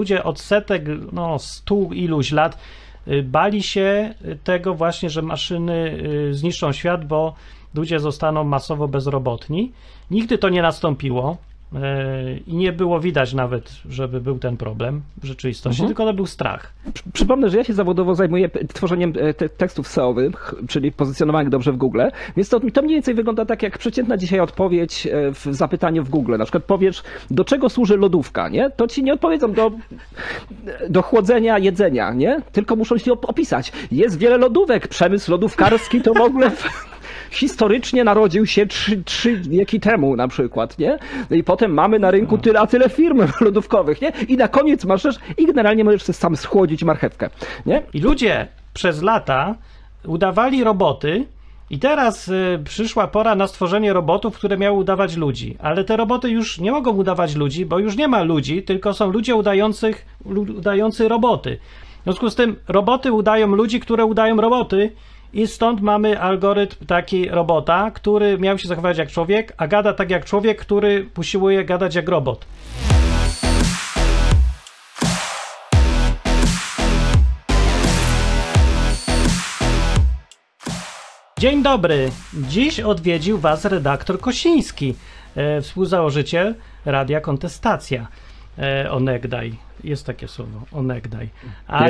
ludzie od setek, 100 iluś lat bali się tego właśnie, że maszyny zniszczą świat, bo ludzie zostaną masowo bezrobotni. Nigdy to nie nastąpiło i nie było widać nawet, żeby był ten problem w rzeczywistości, tylko to był strach. Przypomnę, że ja się zawodowo zajmuję tworzeniem tekstów SEO-owych, czyli pozycjonowanych dobrze w Google, więc to mniej więcej wygląda tak jak przeciętna dzisiaj odpowiedź w zapytaniu w Google. Na przykład powiesz, do czego służy lodówka, nie? To ci nie odpowiedzą do chłodzenia jedzenia, nie? Tylko muszą ci opisać. Jest wiele lodówek, przemysł lodówkarski to w ogóle historycznie narodził się trzy wieki temu na przykład, nie? No i potem mamy na rynku tyle a tyle firm lodówkowych, nie? I na koniec masz i generalnie możesz sobie sam schłodzić marchewkę, nie? I ludzie przez lata udawali roboty i teraz przyszła pora na stworzenie robotów, które miały udawać ludzi. Ale te roboty już nie mogą udawać ludzi, bo już nie ma ludzi, tylko są ludzie udający roboty. W związku z tym roboty udają ludzi, które udają roboty. I stąd mamy algorytm taki robota, który miał się zachować jak człowiek, a gada tak jak człowiek, który usiłuje gadać jak robot. Dzień dobry. Dziś odwiedził Was redaktor Kosiński, współzałożyciel Radia Kontestacja. Onegdaj. Jest takie słowo, onegdaj. A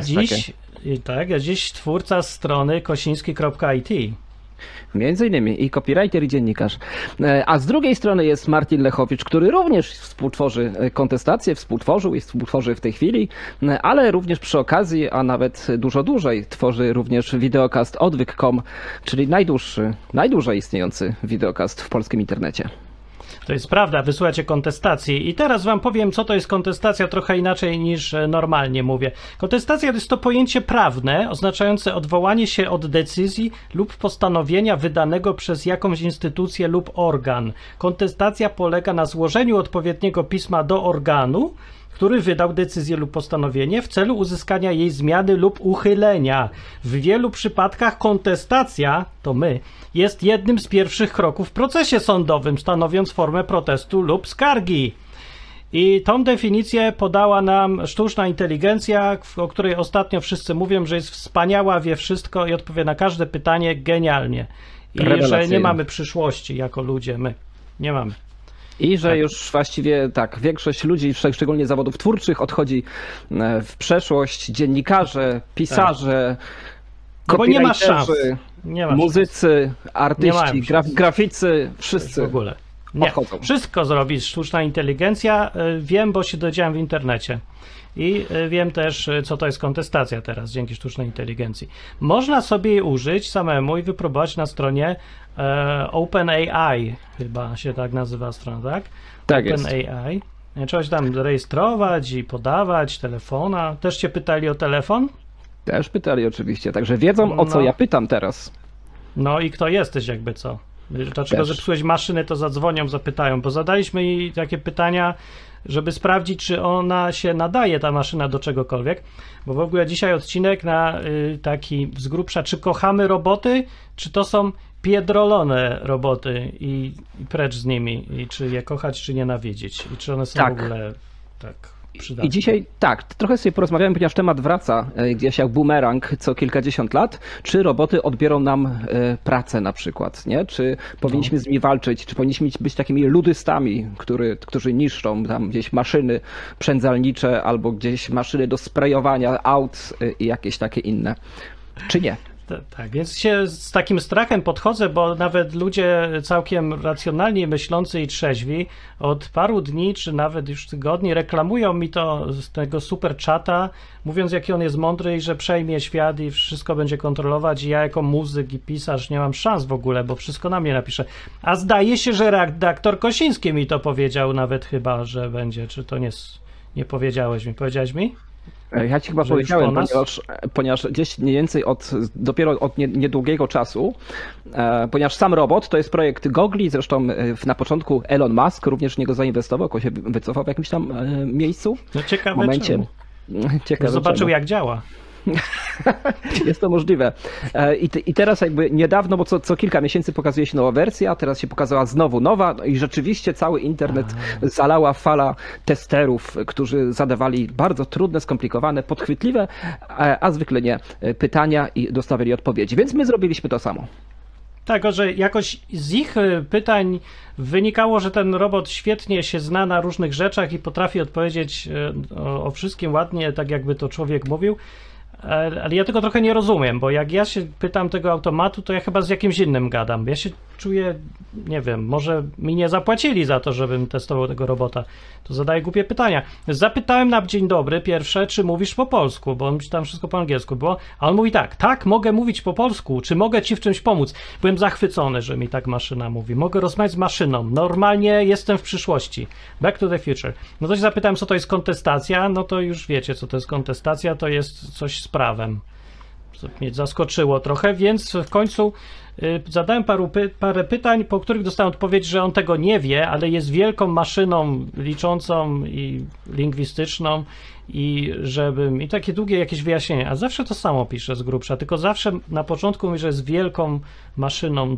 dziś twórca strony kosiński.it. Między innymi i copywriter, i dziennikarz. A z drugiej strony jest Martin Lechowicz, który również współtworzy Kontestację, współtworzył i współtworzy w tej chwili, ale również przy okazji, a nawet dużo dłużej, tworzy również wideokast odwyk.com, czyli najdłużej istniejący wideokast w polskim internecie. To jest prawda, wysłuchacie kontestacji. I teraz wam powiem, co to jest kontestacja, trochę inaczej niż normalnie mówię. Kontestacja to jest to pojęcie prawne oznaczające odwołanie się od decyzji lub postanowienia wydanego przez jakąś instytucję lub organ. Kontestacja polega na złożeniu odpowiedniego pisma do organu, który wydał decyzję lub postanowienie w celu uzyskania jej zmiany lub uchylenia. W wielu przypadkach kontestacja, to jest jednym z pierwszych kroków w procesie sądowym, stanowiąc formę protestu lub skargi. I tą definicję podała nam sztuczna inteligencja, o której ostatnio wszyscy mówią, że jest wspaniała, wie wszystko i odpowie na każde pytanie genialnie. I że nie mamy przyszłości jako ludzie, my nie mamy. I że już właściwie większość ludzi, szczególnie zawodów twórczych, odchodzi w przeszłość. Dziennikarze, pisarze, copywriterzy, muzycy, artyści, graficy, wszyscy w ogóle. Nie. Odchodzą. Wszystko zrobi sztuczna inteligencja. Wiem, bo się dowiedziałem w internecie. I wiem też, co to jest kontestacja teraz, dzięki sztucznej inteligencji. Można sobie jej użyć samemu i wypróbować na stronie OpenAI, chyba się tak nazywa strona, tak? Tak jest. OpenAI. Trzeba się tam rejestrować i podawać telefona. Też cię pytali o telefon? Też pytali oczywiście, także wiedzą, o co ja pytam teraz. No i kto jesteś, jakby co? Dlaczego zepsułeś maszynę, to zadzwonią, zapytają, bo zadaliśmy jej takie pytania, żeby sprawdzić, czy ona się nadaje, ta maszyna, do czegokolwiek, bo w ogóle dzisiaj odcinek na taki z grubsza, czy kochamy roboty, czy to są piedrolone roboty i precz z nimi, i czy je kochać, czy nienawidzić, i czy one są w ogóle tak przydatne. I dzisiaj trochę sobie porozmawiamy, ponieważ temat wraca gdzieś jak bumerang co kilkadziesiąt lat, czy roboty odbiorą nam pracę na przykład, nie? Czy powinniśmy z nimi walczyć, czy powinniśmy być takimi ludystami, którzy niszczą tam gdzieś maszyny przędzalnicze albo gdzieś maszyny do sprayowania aut i jakieś takie inne, czy nie? Tak, więc się z takim strachem podchodzę, bo nawet ludzie całkiem racjonalnie myślący i trzeźwi od paru dni, czy nawet już tygodni reklamują mi to z tego super czata, mówiąc, jaki on jest mądry i że przejmie świat i wszystko będzie kontrolować, i ja jako muzyk i pisarz nie mam szans w ogóle, bo wszystko na mnie napisze. A zdaje się, że redaktor Kosiński mi to powiedział nawet chyba, że będzie, czy to nie powiedziałeś mi? Powiedziałeś mi? Ja ci chyba powiedziałem, ponieważ gdzieś mniej więcej dopiero od niedługiego czasu, ponieważ sam robot to jest projekt Google'i, zresztą na początku Elon Musk również w niego zainwestował, się wycofał w jakimś tam miejscu. No ciekawe momencie. Ciekawe, zobaczył jak działa. Jest to możliwe. I teraz jakby niedawno, bo co kilka miesięcy pokazuje się nowa wersja, teraz się pokazała znowu nowa, no i rzeczywiście cały internet zalała fala testerów, którzy zadawali bardzo trudne, skomplikowane, podchwytliwe, a zwykle nie pytania i dostawali odpowiedzi. Więc my zrobiliśmy to samo. Tak, że jakoś z ich pytań wynikało, że ten robot świetnie się zna na różnych rzeczach i potrafi odpowiedzieć o wszystkim ładnie, tak jakby to człowiek mówił. Ale ja tego trochę nie rozumiem, bo jak ja się pytam tego automatu, to ja chyba z jakimś innym gadam. Ja się czuję, nie wiem, może mi nie zapłacili za to, żebym testował tego robota. To zadaję głupie pytania. Zapytałem na dzień dobry pierwsze, czy mówisz po polsku, bo tam wszystko po angielsku było, a on mówi tak, mogę mówić po polsku, czy mogę ci w czymś pomóc? Byłem zachwycony, że mi tak maszyna mówi. Mogę rozmawiać z maszyną. Normalnie jestem w przyszłości. Back to the future. No to się zapytałem, co to jest kontestacja, no to już wiecie, co to jest kontestacja, to jest coś z prawem. Co mnie zaskoczyło trochę, więc w końcu zadałem parę pytań, po których dostałem odpowiedź, że on tego nie wie, ale jest wielką maszyną liczącą i lingwistyczną i takie długie jakieś wyjaśnienie, a zawsze to samo pisze z grubsza, tylko zawsze na początku mówi, że jest wielką maszyną,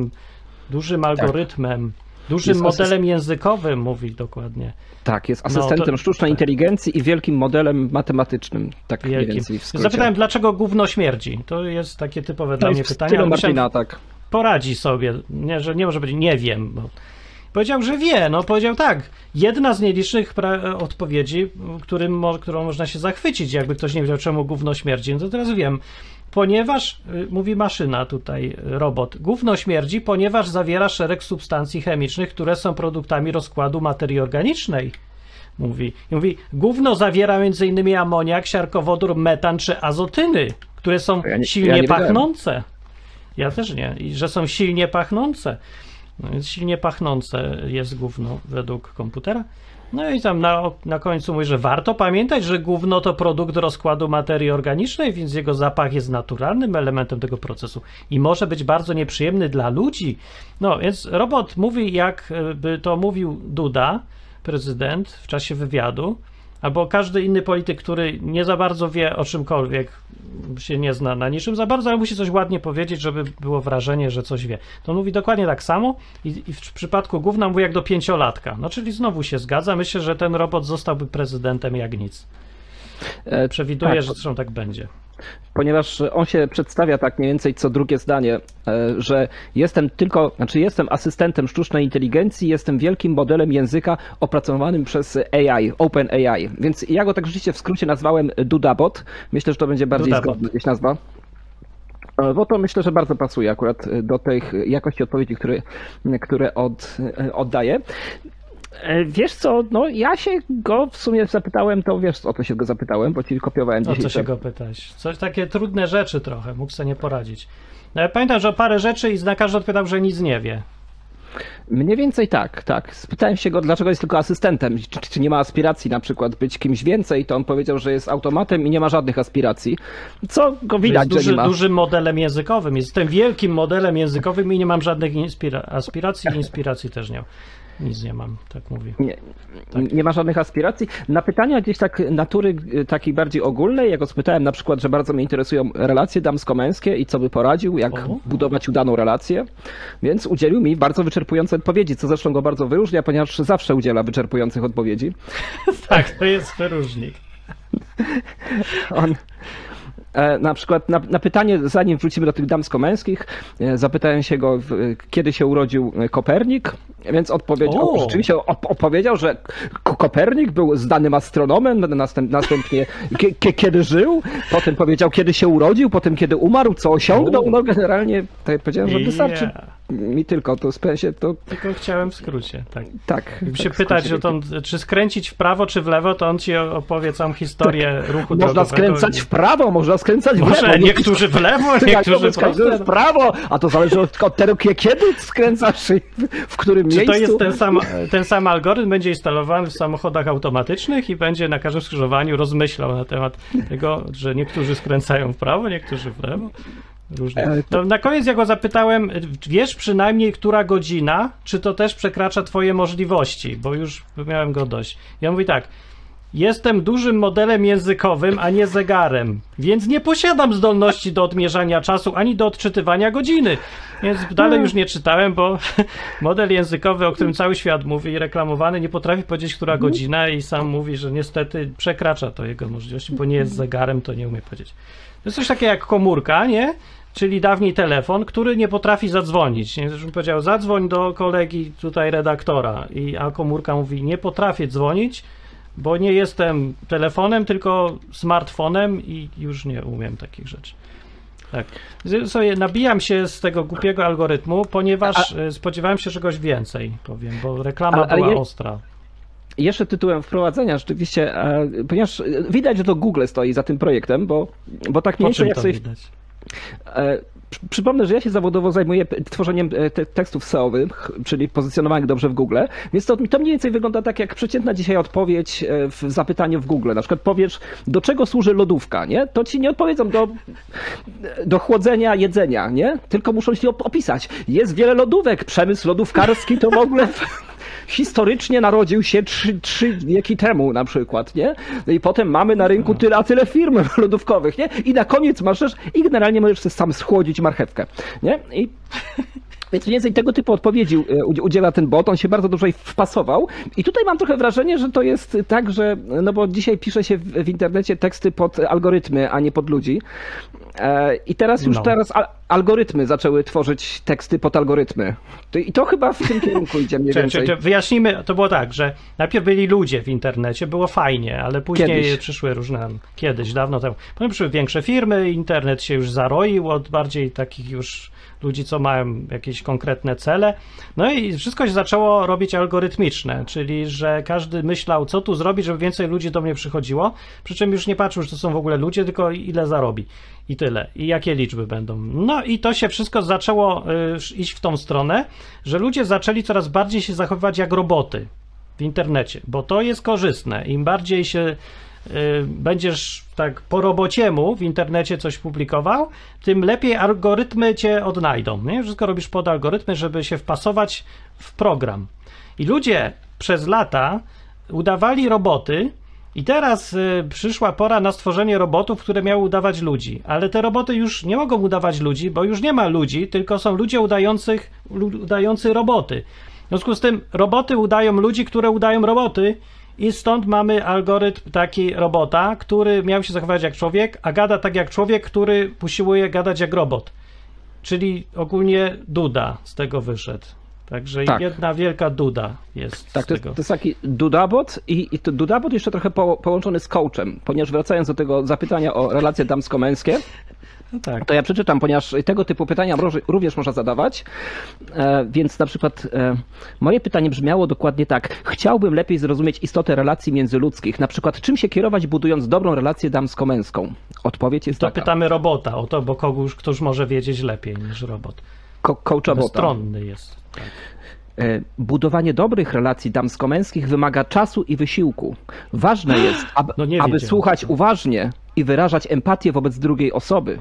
dużym algorytmem, dużym modelem językowym, mówi dokładnie. Tak, jest asystentem sztucznej inteligencji i wielkim modelem matematycznym, tak mniej więcej w skrócie. Zapytałem, dlaczego gówno śmierdzi. To jest takie typowe dla mnie pytanie. To Martina, tak. Poradzi sobie, nie, że nie może być, nie wiem. Bo powiedział, że wie, powiedział tak. Jedna z nielicznych odpowiedzi, którą można się zachwycić, jakby ktoś nie wiedział, czemu gówno śmierdzi, no to teraz wiem. Ponieważ, mówi maszyna tutaj, robot, gówno śmierdzi, ponieważ zawiera szereg substancji chemicznych, które są produktami rozkładu materii organicznej. Mówi, gówno zawiera m.in. amoniak, siarkowodór, metan czy azotyny, które są silnie pachnące. Ja też nie. I że są silnie pachnące. No więc silnie pachnące jest gówno według komputera. No i tam na końcu mówi, że warto pamiętać, że gówno to produkt rozkładu materii organicznej, więc jego zapach jest naturalnym elementem tego procesu i może być bardzo nieprzyjemny dla ludzi. No więc robot mówi, jakby to mówił Duda, prezydent, w czasie wywiadu, albo każdy inny polityk, który nie za bardzo wie o czymkolwiek, się nie zna na niczym za bardzo, ale musi coś ładnie powiedzieć, żeby było wrażenie, że coś wie. To on mówi dokładnie tak samo i w przypadku gówna mówi jak do 5-latka. No czyli znowu się zgadza. Myślę, że ten robot zostałby prezydentem jak nic. Przewiduję, że zresztą tak będzie. Ponieważ on się przedstawia tak mniej więcej co drugie zdanie, że jestem asystentem sztucznej inteligencji, jestem wielkim modelem języka opracowanym przez AI, OpenAI. Więc ja go tak rzeczywiście w skrócie nazwałem Dudabot. Myślę, że to będzie bardziej zgodna gdzieś nazwa. Bo to myślę, że bardzo pasuje akurat do tej jakości odpowiedzi, które oddaje. Wiesz co, ja się go w sumie zapytałem, to wiesz o to się go zapytałem, bo ci kopiowałem dzisiaj. O co się go pytać? Coś takie trudne rzeczy trochę, mógł sobie nie poradzić. No ja pamiętam, że o parę rzeczy i na każdy odpowiadał, że nic nie wie. Mniej więcej tak. Spytałem się go, dlaczego jest tylko asystentem, czy nie ma aspiracji na przykład być kimś więcej, to on powiedział, że jest automatem i nie ma żadnych aspiracji, co go widać, że nie ma. Dużym modelem językowym, jestem wielkim modelem językowym i nie mam żadnych aspiracji i inspiracji też nie mam. Nic nie mam, tak mówi. Nie ma żadnych aspiracji. Na pytania gdzieś tak natury takiej bardziej ogólnej, jak go spytałem na przykład, że bardzo mnie interesują relacje damsko-męskie i co by poradził, jak budować udaną relację, więc udzielił mi bardzo wyczerpujące odpowiedzi, co zresztą go bardzo wyróżnia, ponieważ zawsze udziela wyczerpujących odpowiedzi. Tak, to jest wyróżnik. Na przykład na pytanie, zanim wrócimy do tych damsko-męskich, zapytałem się go, kiedy się urodził Kopernik, więc odpowiedział, rzeczywiście opowiedział, że Kopernik był znanym astronomem, następnie kiedy żył, potem powiedział, kiedy się urodził, potem kiedy umarł, co osiągnął, no generalnie tak jak powiedziałem, że wystarczy mi tylko, to spędzie to... Tylko chciałem w skrócie, tak. Tak. Jakby się pytać, czy skręcić w prawo, czy w lewo, to on ci opowie całą historię ruchu drogowego. Można skręcać w prawo, można skręcać w lewo. Może niektórzy w lewo, niektórzy prosto. W prawo, a to zależy od tego, kiedy skręcasz, w którym miejscu. Czy to jest ten sam algorytm, będzie instalowany w samochodach automatycznych i będzie na każdym skrzyżowaniu rozmyślał na temat tego, że niektórzy skręcają w prawo, niektórzy w lewo. Różnie. To na koniec ja go zapytałem, wiesz przynajmniej, która godzina, czy to też przekracza twoje możliwości, bo już miałem go dość. Ja mówi tak, Jestem dużym modelem językowym, a nie zegarem, więc nie posiadam zdolności do odmierzania czasu ani do odczytywania godziny. Więc dalej już nie czytałem, bo model językowy, o którym cały świat mówi i reklamowany, nie potrafi powiedzieć, która godzina i sam mówi, że niestety przekracza to jego możliwości, bo nie jest zegarem, to nie umie powiedzieć. To jest coś takiego jak komórka, nie? Czyli dawniej telefon, który nie potrafi zadzwonić. Nie? Zresztą powiedział, zadzwoń do kolegi tutaj redaktora, a komórka mówi, nie potrafię dzwonić, bo nie jestem telefonem, tylko smartfonem i już nie umiem takich rzeczy. Tak. Sobie nabijam się z tego głupiego algorytmu, ponieważ spodziewałem się czegoś więcej, powiem, bo reklama była ostra. Jeszcze tytułem wprowadzenia rzeczywiście, ponieważ widać, że to Google stoi za tym projektem, bo tak mniej więcej jak sobie... Widać? Przypomnę, że ja się zawodowo zajmuję tworzeniem tekstów SEO-owych, czyli pozycjonowanych dobrze w Google, więc to mniej więcej wygląda tak jak przeciętna dzisiaj odpowiedź w zapytaniu w Google. Na przykład powiesz, do czego służy lodówka, nie? To ci nie odpowiedzą do chłodzenia jedzenia, nie? Tylko muszą ci opisać. Jest wiele lodówek, przemysł lodówkarski to w ogóle... historycznie narodził się trzy wieki temu na przykład, nie? No i potem mamy na rynku tyle a tyle firm lodówkowych, nie? I na koniec masz i generalnie możesz sobie sam schłodzić marchewkę, nie? Więc mniej więcej tego typu odpowiedzi udziela ten bot, on się bardzo dobrze wpasował i tutaj mam trochę wrażenie, że to jest tak, że, no bo dzisiaj pisze się w internecie teksty pod algorytmy, a nie pod ludzi i teraz algorytmy zaczęły tworzyć teksty pod algorytmy i to chyba w tym kierunku idzie mniej więcej. Wyjaśnijmy, to było tak, że najpierw byli ludzie w internecie, było fajnie, ale później przyszły różne, kiedyś, dawno temu, potem przyszły większe firmy, internet się już zaroił od bardziej takich już ludzi, co mają jakieś konkretne cele. No i wszystko się zaczęło robić algorytmiczne, czyli że każdy myślał, co tu zrobić, żeby więcej ludzi do mnie przychodziło, przy czym już nie patrzył, że to są w ogóle ludzie, tylko ile zarobi i tyle. I jakie liczby będą. No i to się wszystko zaczęło iść w tą stronę, że ludzie zaczęli coraz bardziej się zachowywać jak roboty w internecie, bo to jest korzystne. Im bardziej się będziesz tak po robociemu w internecie coś publikował, tym lepiej algorytmy cię odnajdą. Nie? Wszystko robisz pod algorytmy, żeby się wpasować w program. I ludzie przez lata udawali roboty i teraz przyszła pora na stworzenie robotów, które miały udawać ludzi. Ale te roboty już nie mogą udawać ludzi, bo już nie ma ludzi, tylko są ludzie udający roboty. W związku z tym roboty udają ludzi, które udają roboty. I stąd mamy algorytm taki robota, który miał się zachować jak człowiek, a gada tak jak człowiek, który usiłuje gadać jak robot. Czyli ogólnie Duda z tego wyszedł. Także jedna wielka Duda jest tak, z tego. To jest taki Dudabot i to Dudabot jeszcze trochę połączony z coachem, ponieważ wracając do tego zapytania o relacje damsko-męskie, no tak. To ja przeczytam, ponieważ tego typu pytania również można zadawać, więc na przykład moje pytanie brzmiało dokładnie tak. Chciałbym lepiej zrozumieć istotę relacji międzyludzkich, na przykład czym się kierować, budując dobrą relację damsko-męską? Odpowiedź jest taka. To pytamy robota o to, bo któż może wiedzieć lepiej niż robot. Coacha bota. Bezstronny jest. Tak. Budowanie dobrych relacji damsko-męskich wymaga czasu i wysiłku. Ważne jest, aby słuchać uważnie i wyrażać empatię wobec drugiej osoby.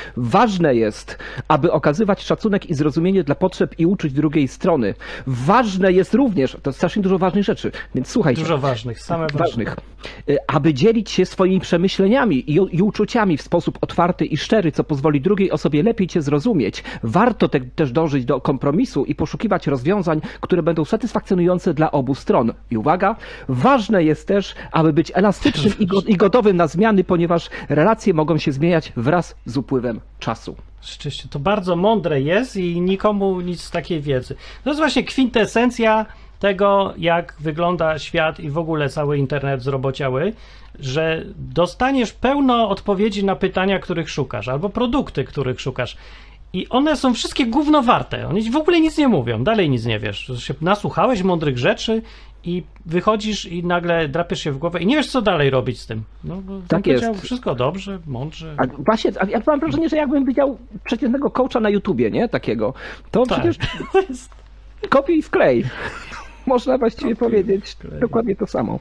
Ważne jest, aby okazywać szacunek i zrozumienie dla potrzeb i uczuć drugiej strony. Ważne jest również, to strasznie dużo ważnych rzeczy, więc słuchajcie. Dużo ważnych, same ważnych. Aby dzielić się swoimi przemyśleniami i uczuciami w sposób otwarty i szczery, co pozwoli drugiej osobie lepiej cię zrozumieć. Warto też dążyć do kompromisu i poszukiwać rozwiązań, które będą satysfakcjonujące dla obu stron. I uwaga, ważne jest też, aby być elastycznym i gotowym na zmiany, ponieważ relacje mogą się zmieniać wraz z upływem czasu. Rzeczywiście, to bardzo mądre jest i nikomu nic z takiej wiedzy. To jest właśnie kwintesencja tego, jak wygląda świat i w ogóle cały internet zrobociały, że dostaniesz pełno odpowiedzi na pytania, których szukasz, albo produkty, których szukasz. I one są wszystkie gówno warte. One w ogóle nic nie mówią, dalej nic nie wiesz. Się nasłuchałeś mądrych rzeczy i wychodzisz i nagle drapiesz się w głowę i nie wiesz, co dalej robić z tym. No, tak jest. Wszystko dobrze, mądrze. A właśnie, ja mam wrażenie, że jakbym widział przeciętnego coacha na YouTubie, nie? Takiego, to tak. Przecież kopiuj i wklej. Można właściwie powiedzieć dokładnie to samo.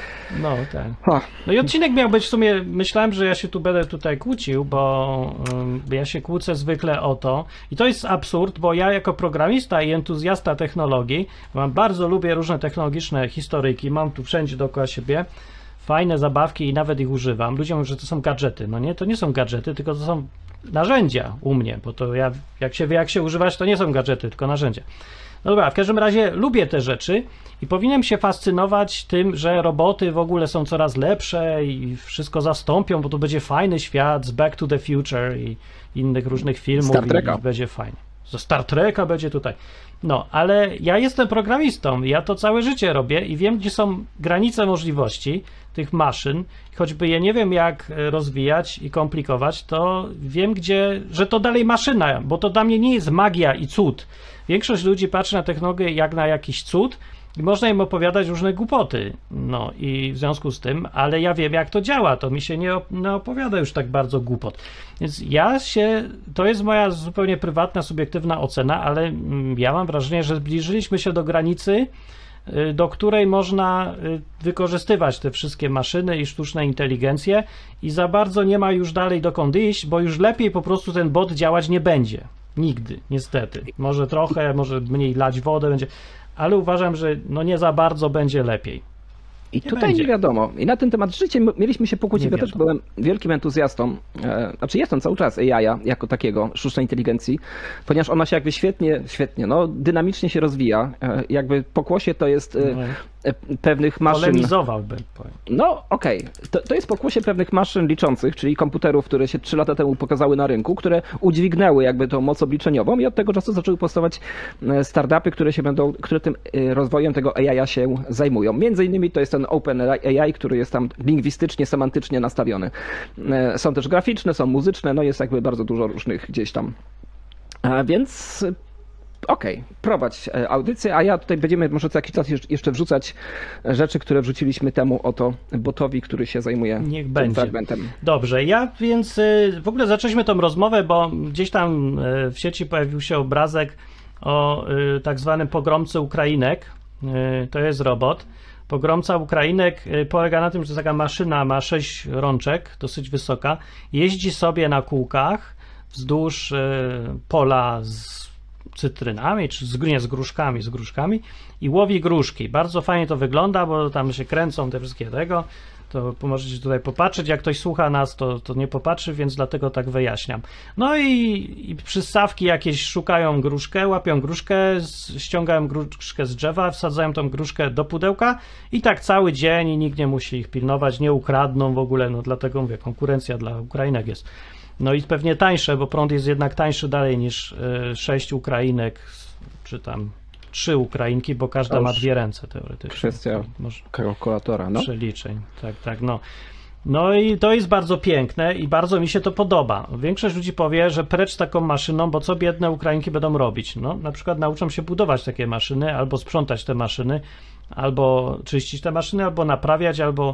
No tak. No i odcinek miał być w sumie, myślałem, że ja się tu będę tutaj kłócił, bo ja się kłócę zwykle o to i to jest absurd, bo ja jako programista i entuzjasta technologii bardzo lubię różne technologiczne historyjki, mam tu wszędzie dookoła siebie fajne zabawki i nawet ich używam. Ludzie mówią, że to są gadżety. No nie, to nie są gadżety, tylko to są narzędzia u mnie, bo to ja, jak się wie, jak się używać, to nie są gadżety, tylko narzędzia. No dobra, w każdym razie lubię te rzeczy i powinienem się fascynować tym, że roboty w ogóle są coraz lepsze i wszystko zastąpią, bo to będzie fajny świat z Back to the Future i innych różnych filmów. Star Treka. I będzie fajnie. Ze Star Treka będzie tutaj. No, ale ja jestem programistą, ja to całe życie robię i wiem, gdzie są granice możliwości tych maszyn. Choćby je nie wiem, jak rozwijać i komplikować, to wiem, że to dalej maszyna, bo to dla mnie nie jest magia i cud. Większość ludzi patrzy na technologię jak na jakiś cud i można im opowiadać różne głupoty. No i w związku z tym, ale ja wiem, jak to działa, to mi się nie opowiada już tak bardzo głupot. Więc to jest moja zupełnie prywatna, subiektywna ocena, ale ja mam wrażenie, że zbliżyliśmy się do granicy, do której można wykorzystywać te wszystkie maszyny i sztuczne inteligencje i za bardzo nie ma już dalej dokąd iść, bo już lepiej po prostu ten bot działać nie będzie. Nigdy, niestety. Może trochę, może mniej lać wodę będzie, ale uważam, że no nie za bardzo będzie lepiej. I tutaj nie wiadomo. I na ten temat życie mieliśmy się pokłócić. Ja też byłem wielkim entuzjastą, znaczy jestem cały czas AI jako takiego, sztucznej inteligencji, ponieważ ona się jakby świetnie, no dynamicznie się rozwija. Jakby pokłosie to jest pewnych maszyn. Polemizowałbym. No okej. To jest pokłosie pewnych maszyn liczących, czyli komputerów, które się 3 lata temu pokazały na rynku, które udźwignęły jakby tą moc obliczeniową i od tego czasu zaczęły powstawać startupy, które tym rozwojem tego AI się zajmują. Między innymi to jest ten OpenAI, który jest tam lingwistycznie, semantycznie nastawiony. Są też graficzne, są muzyczne, no jest jakby bardzo dużo różnych gdzieś tam. Więc okej, prowadź audycję, a ja tutaj będziemy może co jakiś czas jeszcze wrzucać rzeczy, które wrzuciliśmy temu oto botowi, który się zajmuje tym fragmentem. Dobrze, więc w ogóle zaczęliśmy tą rozmowę, bo gdzieś tam w sieci pojawił się obrazek o tak zwanym pogromcy Ukrainek. To jest robot. Pogromca Ukrainek polega na tym, że taka maszyna ma 6 rączek, dosyć wysoka, jeździ sobie na kółkach wzdłuż pola z cytrynami, czy z gruszkami i łowi gruszki. Bardzo fajnie to wygląda, bo tam się kręcą te wszystkie tego, to możecie tutaj popatrzeć, jak ktoś słucha nas, to nie popatrzy, więc dlatego tak wyjaśniam. No i przystawki jakieś szukają gruszkę, łapią gruszkę, ściągają gruszkę z drzewa, wsadzają tą gruszkę do pudełka i tak cały dzień i nikt nie musi ich pilnować, nie ukradną w ogóle, no dlatego mówię, konkurencja dla Ukrainek jest. No i pewnie tańsze, bo prąd jest jednak tańszy dalej niż 6 Ukrainek, czy tam 3 Ukrainki, bo każda ma 2 ręce teoretycznie. Kwestia kalkulatora, no. Przeliczeń, tak, no. No i to jest bardzo piękne i bardzo mi się to podoba. Większość ludzi powie, że precz z taką maszyną, bo co biedne Ukrainki będą robić? No, na przykład nauczą się budować takie maszyny, albo sprzątać te maszyny, albo czyścić te maszyny, albo naprawiać, albo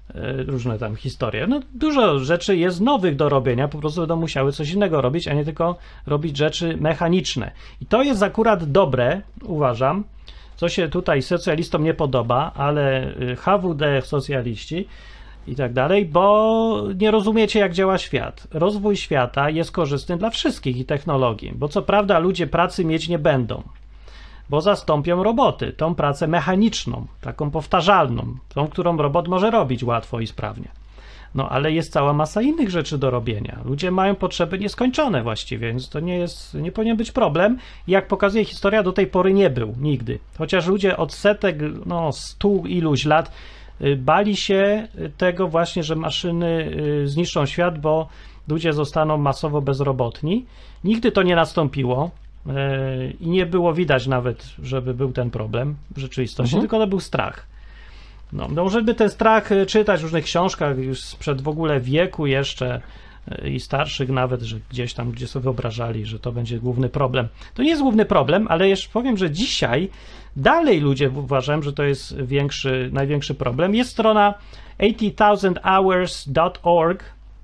różne tam historie. No dużo rzeczy jest nowych do robienia, po prostu będą musiały coś innego robić, a nie tylko robić rzeczy mechaniczne. I to jest akurat dobre, uważam, co się tutaj socjalistom nie podoba, ale HWD, socjaliści i tak dalej, bo nie rozumiecie, jak działa świat. Rozwój świata jest korzystny dla wszystkich i technologii, bo co prawda ludzie pracy mieć nie będą, bo zastąpią roboty, tą pracę mechaniczną, taką powtarzalną, tą, którą robot może robić łatwo i sprawnie. No ale jest cała masa innych rzeczy do robienia. Ludzie mają potrzeby nieskończone właściwie, więc to nie powinien być problem. Jak pokazuje historia, do tej pory nie był, nigdy. Chociaż ludzie od setek, 100 iluś lat bali się tego właśnie, że maszyny zniszczą świat, bo ludzie zostaną masowo bezrobotni. Nigdy to nie nastąpiło. I nie było widać nawet, żeby był ten problem w rzeczywistości, tylko to był strach. No, żeby ten strach czytać w różnych książkach już sprzed w ogóle wieku jeszcze i starszych nawet, że gdzieś tam, gdzie sobie wyobrażali, że to będzie główny problem. To nie jest główny problem, ale jeszcze powiem, że dzisiaj dalej ludzie uważają, że to jest największy problem. Jest strona 80,000hours.org.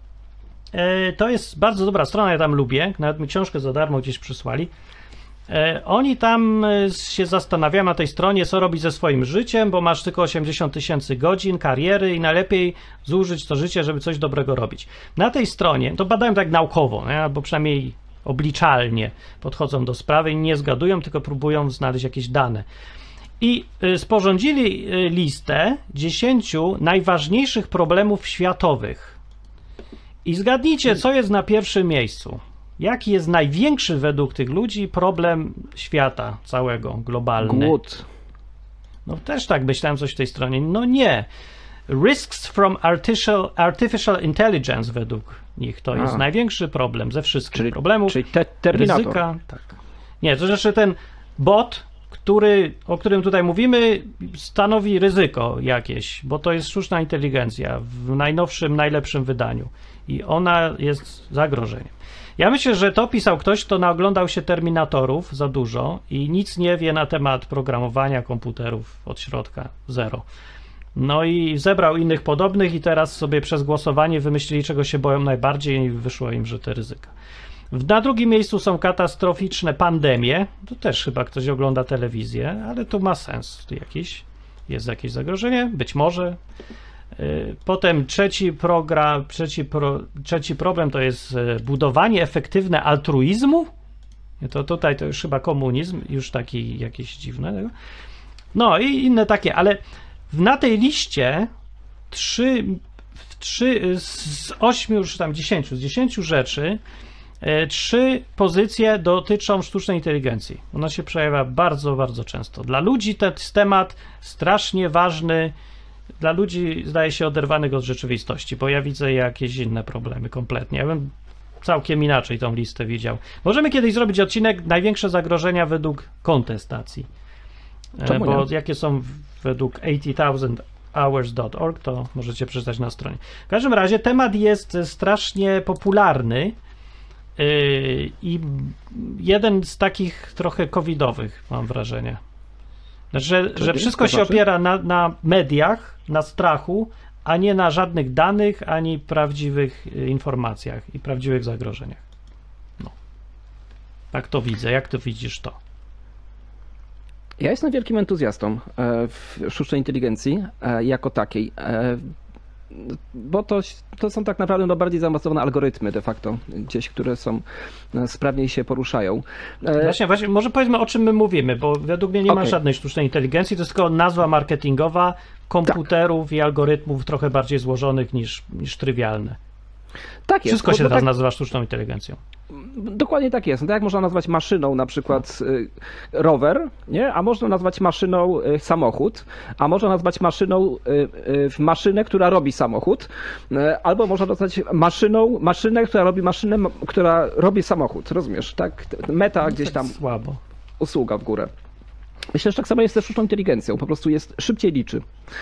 To jest bardzo dobra strona, ja tam lubię, nawet mi książkę za darmo gdzieś przysłali. Oni tam się zastanawiają na tej stronie, co robić ze swoim życiem, bo masz tylko 80 000 godzin kariery i najlepiej zużyć to życie, żeby coś dobrego robić. Na tej stronie, to badają tak naukowo, nie? Albo przynajmniej obliczalnie podchodzą do sprawy i nie zgadują, tylko próbują znaleźć jakieś dane. I sporządzili listę 10 najważniejszych problemów światowych. I zgadnijcie, co jest na pierwszym miejscu. Jaki jest największy według tych ludzi problem świata całego, globalny? Głód. No też tak myślałem coś w tej stronie. No nie. Risks from artificial intelligence według nich to jest największy problem ze wszystkich problemów. Czyli Terminator. Ryzyka. Tak. Nie, to znaczy ten bot, o którym tutaj mówimy, stanowi ryzyko jakieś, bo to jest sztuczna inteligencja w najnowszym, najlepszym wydaniu i ona jest zagrożeniem. Ja myślę, że to pisał ktoś, kto naoglądał się Terminatorów za dużo i nic nie wie na temat programowania komputerów od środka, zero. No i zebrał innych podobnych i teraz sobie przez głosowanie wymyślili, czego się boją najbardziej i wyszło im, że te ryzyka. Na drugim miejscu są katastroficzne pandemie. To też chyba ktoś ogląda telewizję, ale to ma sens jakiś. Jest jakieś zagrożenie? Być może. Potem trzeci problem to jest budowanie efektywne altruizmu. To tutaj to już chyba komunizm, już taki jakiś dziwny. No i inne takie, ale na tej liście 3 z 8 już tam 10, z 10 rzeczy 3 pozycje dotyczą sztucznej inteligencji. Ona się przejawia bardzo, bardzo często. Dla ludzi to jest temat strasznie ważny, dla ludzi zdaje się oderwanych od rzeczywistości, bo ja widzę jakieś inne problemy kompletnie. Ja bym całkiem inaczej tą listę widział. Możemy kiedyś zrobić odcinek największe zagrożenia według kontestacji. Czemu bo nie? jakie są według 80,000hours.org, to możecie przeczytać na stronie. W każdym razie temat jest strasznie popularny i jeden z takich trochę covidowych, mam wrażenie. Że wszystko się opiera na mediach, na strachu, a nie na żadnych danych, ani prawdziwych informacjach i prawdziwych zagrożeniach. No. Tak to widzę. Jak to widzisz to? Ja jestem wielkim entuzjastą w sztucznej inteligencji jako takiej, bo to są tak naprawdę bardziej zaawansowane algorytmy de facto, gdzieś, które są sprawniej się poruszają. Właśnie, może powiedzmy, o czym my mówimy, bo według mnie nie ma Okej. żadnej sztucznej inteligencji, to jest tylko nazwa marketingowa komputerów i algorytmów trochę bardziej złożonych niż trywialne. Tak jest. Wszystko się bo teraz tak, nazywa sztuczną inteligencją. dokładnie tak jest. No tak jak można nazwać maszyną na przykład rower, nie? A można nazwać maszyną samochód, a można nazwać maszyną maszynę, która robi samochód, albo można nazwać maszynę, która robi samochód. Rozumiesz? Tak? Meta gdzieś Tak tam, słabo. usługa w górę. Myślę, że tak samo jest ze sztuczną inteligencją. Po prostu jest szybciej liczy.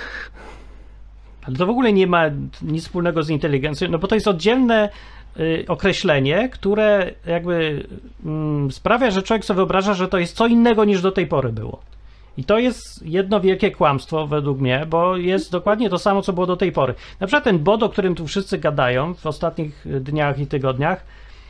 Ale to w ogóle nie ma nic wspólnego z inteligencją, no bo to jest oddzielne określenie, które jakby sprawia, że człowiek sobie wyobraża, że to jest co innego niż do tej pory było. I to jest jedno wielkie kłamstwo według mnie, bo jest dokładnie to samo, co było do tej pory. Na przykład ten bot, o którym tu wszyscy gadają w ostatnich dniach i tygodniach,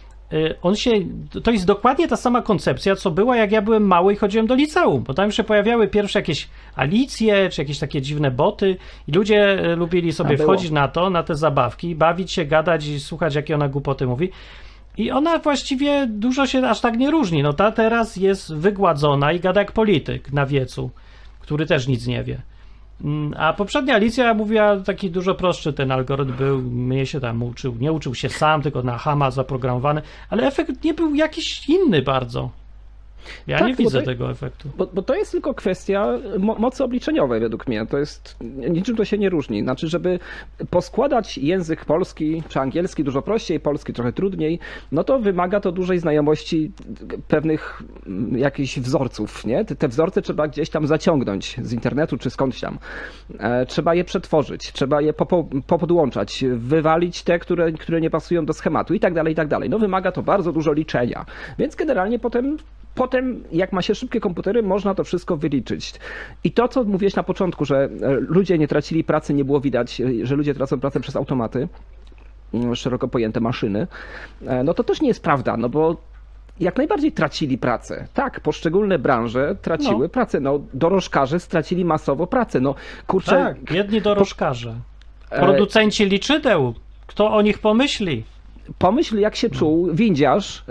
to jest dokładnie ta sama koncepcja, co była, jak ja byłem mały i chodziłem do liceum, bo tam się pojawiały pierwsze jakieś Alicje, czy jakieś takie dziwne boty i ludzie lubili sobie wchodzić na te zabawki, bawić się, gadać i słuchać, jakie ona głupoty mówi. I ona właściwie dużo się aż tak nie różni. No ta teraz jest wygładzona i gada jak polityk na wiecu, który też nic nie wie. A poprzednia Alicja mówiła, taki dużo prostszy ten algorytm był, mnie się tam uczył, nie uczył się sam, tylko na chama zaprogramowany, ale efekt nie był jakiś inny bardzo. Ja Tak, nie bo widzę to- tego efektu. Bo to jest tylko kwestia mocy obliczeniowej według mnie. To jest, niczym to się nie różni. Znaczy, żeby poskładać język polski czy angielski dużo prościej, polski trochę trudniej, no to wymaga to dużej znajomości pewnych jakichś wzorców, nie? Te wzorce trzeba gdzieś tam zaciągnąć z internetu czy skądś tam. Trzeba je przetworzyć, trzeba je popodłączać, wywalić te, które nie pasują do schematu i tak dalej, i tak dalej. No wymaga to bardzo dużo liczenia. Więc generalnie potem, jak ma się szybkie komputery, można to wszystko wyliczyć. I to, co mówiłeś na początku, że ludzie nie tracili pracy, nie było widać, że ludzie tracą pracę przez automaty, szeroko pojęte maszyny, no to też nie jest prawda, no bo jak najbardziej tracili pracę. Tak, poszczególne branże traciły pracę. No, dorożkarze stracili masowo pracę. No, kurczę, Tak, jedni dorożkarze. Producenci liczydeł. Kto o nich pomyśli? pomyśl, jak się czuł windziarz,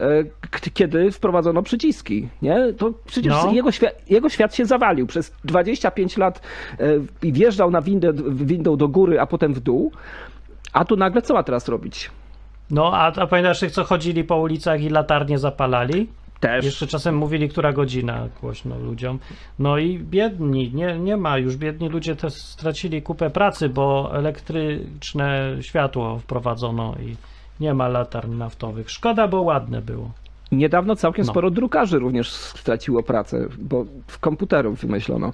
kiedy wprowadzono przyciski, nie? To przecież No. jego świat się zawalił. Przez 25 lat i wjeżdżał na windą do góry, a potem w dół. A tu nagle co ma teraz robić? No, a pamiętasz tych, co chodzili po ulicach i latarnie zapalali? Też. Jeszcze czasem mówili, która godzina głośno ludziom. No i biedni, nie ma już. Biedni ludzie też stracili kupę pracy, bo elektryczne światło wprowadzono i nie ma latarni naftowych. Szkoda, bo ładne było. Niedawno całkiem No. sporo drukarzy również straciło pracę, bo w komputerów wymyślono.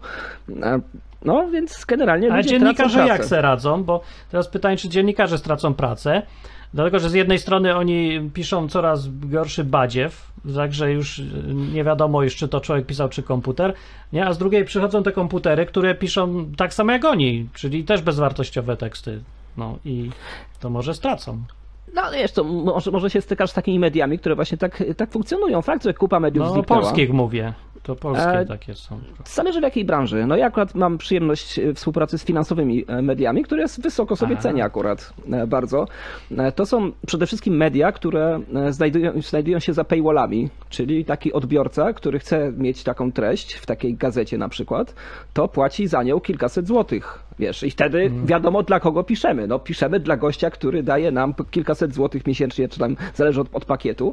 No więc generalnie Ale ludzie dziennikarze tracą jak pracę. se radzą? Bo teraz pytanie, czy dziennikarze stracą pracę? Dlatego, że z jednej strony oni piszą coraz gorszy badziew, także już nie wiadomo już, czy to człowiek pisał, czy komputer, nie? A z drugiej przychodzą te komputery, które piszą tak samo jak oni, czyli też bezwartościowe teksty. No i to może stracą. No wiesz, to może się stykasz z takimi mediami, które właśnie tak funkcjonują. Fakt, że kupa mediów No o zniknęła. polskich mówię. To polskie takie są. Zależy w jakiej branży. No ja akurat mam przyjemność współpracy z finansowymi mediami, które wysoko sobie Aha. cenię akurat bardzo. To są przede wszystkim media, które znajdują się za paywallami, czyli taki odbiorca, który chce mieć taką treść w takiej gazecie na przykład, to płaci za nią kilkaset złotych. Wiesz, i wtedy wiadomo, dla kogo piszemy. No, piszemy dla gościa, który daje nam kilkaset złotych miesięcznie, czy tam zależy od pakietu.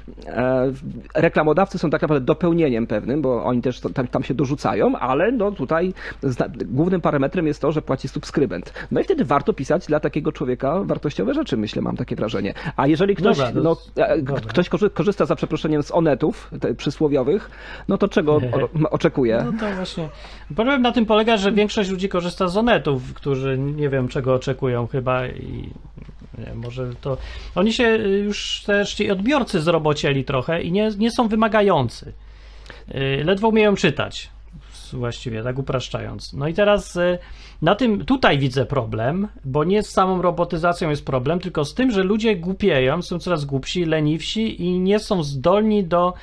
Reklamodawcy są tak naprawdę dopełnieniem pewnym, bo oni też tam się dorzucają, ale no tutaj głównym parametrem jest to, że płaci subskrybent. No i wtedy warto pisać dla takiego człowieka wartościowe rzeczy, myślę, mam takie wrażenie. A jeżeli ktoś, Dobra, ktoś korzysta za przeproszeniem z onetów przysłowiowych, no to czego oczekuje? No to właśnie. Problem na tym polega, że większość ludzi korzysta z onetów, którzy nie wiem czego oczekują chyba i nie, może to... Oni się już też ci odbiorcy zrobocieli trochę i nie są wymagający. Ledwo umieją czytać, właściwie tak upraszczając. No i teraz tutaj widzę problem, bo nie z samą robotyzacją jest problem, tylko z tym, że ludzie głupieją, są coraz głupsi, leniwsi i nie są zdolni do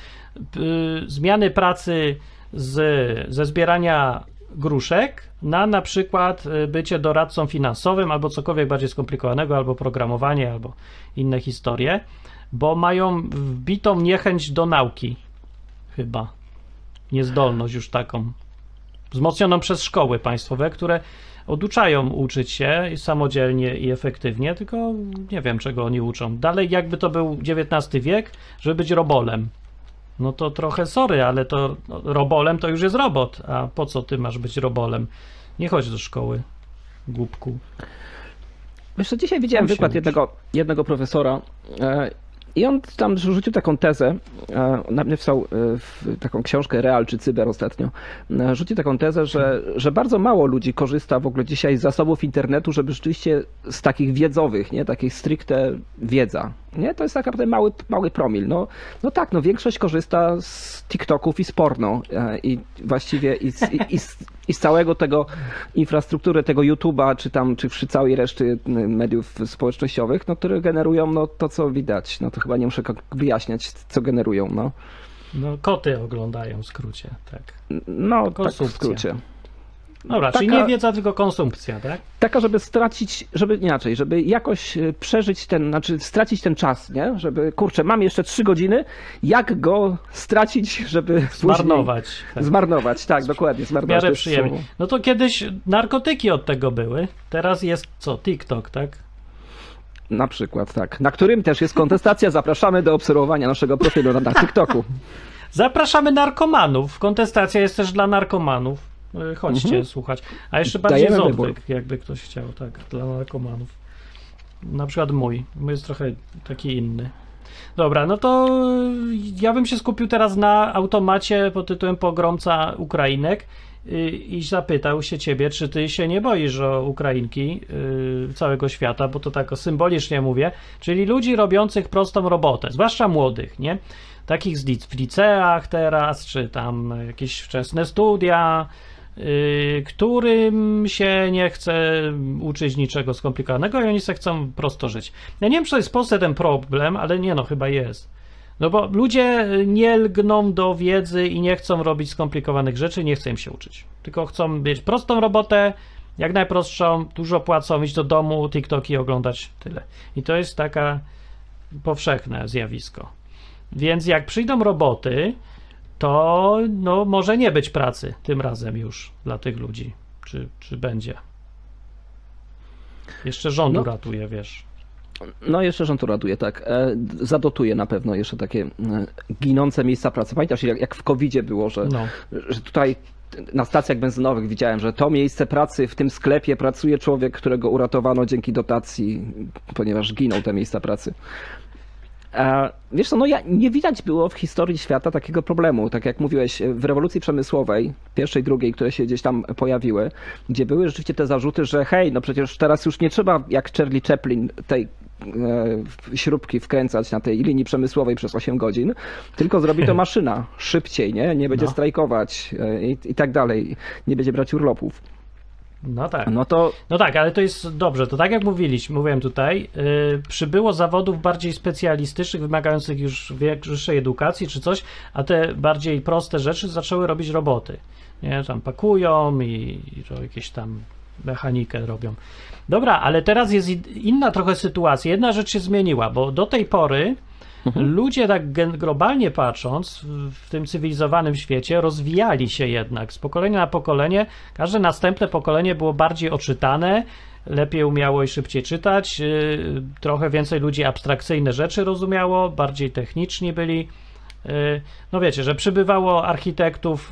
zmiany pracy ze zbierania gruszek na przykład bycie doradcą finansowym albo cokolwiek bardziej skomplikowanego, albo programowanie, albo inne historie, bo mają wbitą niechęć do nauki chyba. Niezdolność już taką. Wzmocnioną przez szkoły państwowe, które oduczają uczyć się samodzielnie i efektywnie, tylko nie wiem, czego oni uczą. Dalej jakby to był XIX wiek, żeby być robolem. No to trochę sorry, ale to robolem to już jest robot. A po co ty masz być robolem? Nie chodź do szkoły, głupku. Wiesz co, dzisiaj widziałem wykład jednego profesora i on tam rzucił taką tezę, napisał taką książkę Real czy Cyber ostatnio, rzucił taką tezę, że bardzo mało ludzi korzysta w ogóle dzisiaj z zasobów internetu, żeby rzeczywiście z takich wiedzowych, nie, takich stricte wiedza. Nie? To jest tak naprawdę mały promil. No tak, no większość korzysta z TikToków i z porno i właściwie i z całego tego infrastruktury, tego YouTube'a, czy przy całej reszty mediów społecznościowych, no, które generują no, to, co widać. No to chyba nie muszę wyjaśniać, co generują. No, No koty oglądają w skrócie, tak. no tak w Konsumpcja. skrócie. Dobra, czyli nie wiedza, tylko konsumpcja, tak? Taka, żeby jakoś przeżyć stracić ten czas, nie? Żeby, kurczę, mam jeszcze 3 godziny, jak go stracić, żeby Zmarnować. później... Zmarnować, tak, dokładnie, W zmarnować. miarę to jest przyjemnie. słowo. No to kiedyś narkotyki od tego były, teraz jest co? TikTok, tak? Na przykład, tak. Na którym też jest kontestacja. Zapraszamy do obserwowania naszego profilu na TikToku. Zapraszamy narkomanów. Kontestacja jest też dla narkomanów. Chodźcie słuchać. A jeszcze bardziej Dajemy z odwyk, wybór. jakby ktoś chciał, tak, dla narkomanów. Na przykład mój jest trochę taki inny. Dobra, no to ja bym się skupił teraz na automacie pod tytułem Pogromca Ukrainek i zapytał się ciebie, czy ty się nie boisz o Ukrainki całego świata, bo to tak symbolicznie mówię, czyli ludzi robiących prostą robotę, zwłaszcza młodych, nie? Takich w liceach teraz, czy tam jakieś wczesne studia, którym się nie chce uczyć niczego skomplikowanego i oni se chcą prosto żyć. Ja nie wiem, czy to jest w Polsce ten problem, ale nie no, chyba jest. No bo ludzie nie lgną do wiedzy i nie chcą robić skomplikowanych rzeczy, nie chcą im się uczyć. Tylko chcą mieć prostą robotę, jak najprostszą, dużo płacą, iść do domu, TikToki oglądać, tyle. I to jest taka powszechne zjawisko. Więc jak przyjdą roboty, to no, może nie być pracy tym razem już dla tych ludzi. Czy będzie? Jeszcze rząd uratuje, wiesz. No jeszcze rząd uratuje, tak. Zadotuje na pewno jeszcze takie ginące miejsca pracy. Pamiętasz, jak w COVID-zie było, że tutaj na stacjach benzynowych widziałem, że to miejsce pracy w tym sklepie pracuje człowiek, którego uratowano dzięki dotacji, ponieważ ginął te miejsca pracy. Wiesz co, no nie widać było w historii świata takiego problemu. Tak jak mówiłeś, w rewolucji przemysłowej, pierwszej, drugiej, które się gdzieś tam pojawiły, gdzie były rzeczywiście te zarzuty, że hej, no przecież teraz już nie trzeba jak Charlie Chaplin tej śrubki wkręcać na tej linii przemysłowej przez 8 godzin, tylko zrobi to maszyna szybciej, nie będzie strajkować i tak dalej, nie będzie brać urlopów. No tak. No tak, ale to jest dobrze. To tak jak mówiłem tutaj, przybyło zawodów bardziej specjalistycznych, wymagających już wyższej edukacji czy coś, a te bardziej proste rzeczy zaczęły robić roboty. Nie, tam pakują i jakieś tam mechanikę robią. Dobra, ale teraz jest inna trochę sytuacja. Jedna rzecz się zmieniła, bo do tej pory ludzie tak globalnie patrząc w tym cywilizowanym świecie rozwijali się jednak z pokolenia na pokolenie. Każde następne pokolenie było bardziej oczytane, lepiej umiało i szybciej czytać, trochę więcej ludzi abstrakcyjne rzeczy rozumiało, bardziej techniczni byli. No wiecie, że przybywało architektów,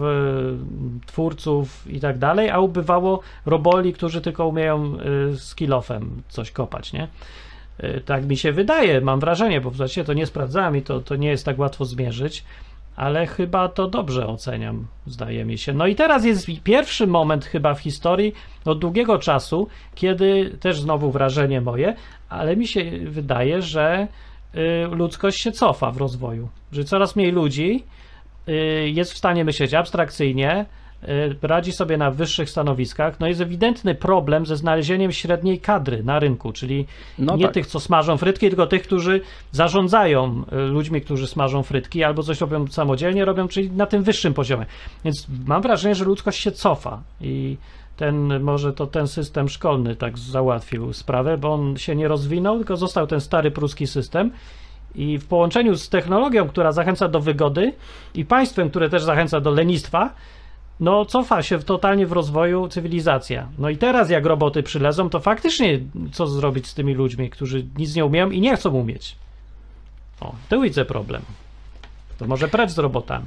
twórców i tak dalej, a ubywało roboli, którzy tylko umieją z kilofem coś kopać, nie? Tak mi się wydaje, mam wrażenie, bo w zasadzie to nie sprawdzałem i to nie jest tak łatwo zmierzyć, ale chyba to dobrze oceniam, zdaje mi się. No i teraz jest pierwszy moment chyba w historii od długiego czasu, kiedy też znowu wrażenie moje, ale mi się wydaje, że ludzkość się cofa w rozwoju, że coraz mniej ludzi jest w stanie myśleć abstrakcyjnie, radzi sobie na wyższych stanowiskach. No jest ewidentny problem ze znalezieniem średniej kadry na rynku, czyli nie tych, co smażą frytki, tylko tych, którzy zarządzają ludźmi, którzy smażą frytki albo coś robią samodzielnie, czyli na tym wyższym poziomie. Więc mam wrażenie, że ludzkość się cofa i może to ten system szkolny tak załatwił sprawę, bo on się nie rozwinął, tylko został ten stary pruski system i w połączeniu z technologią, która zachęca do wygody i państwem, które też zachęca do lenistwa, no cofa się totalnie w rozwoju cywilizacja. No i teraz jak roboty przylezą, to faktycznie co zrobić z tymi ludźmi, którzy nic nie umieją i nie chcą umieć? Tu widzę problem. To może precz z robotami.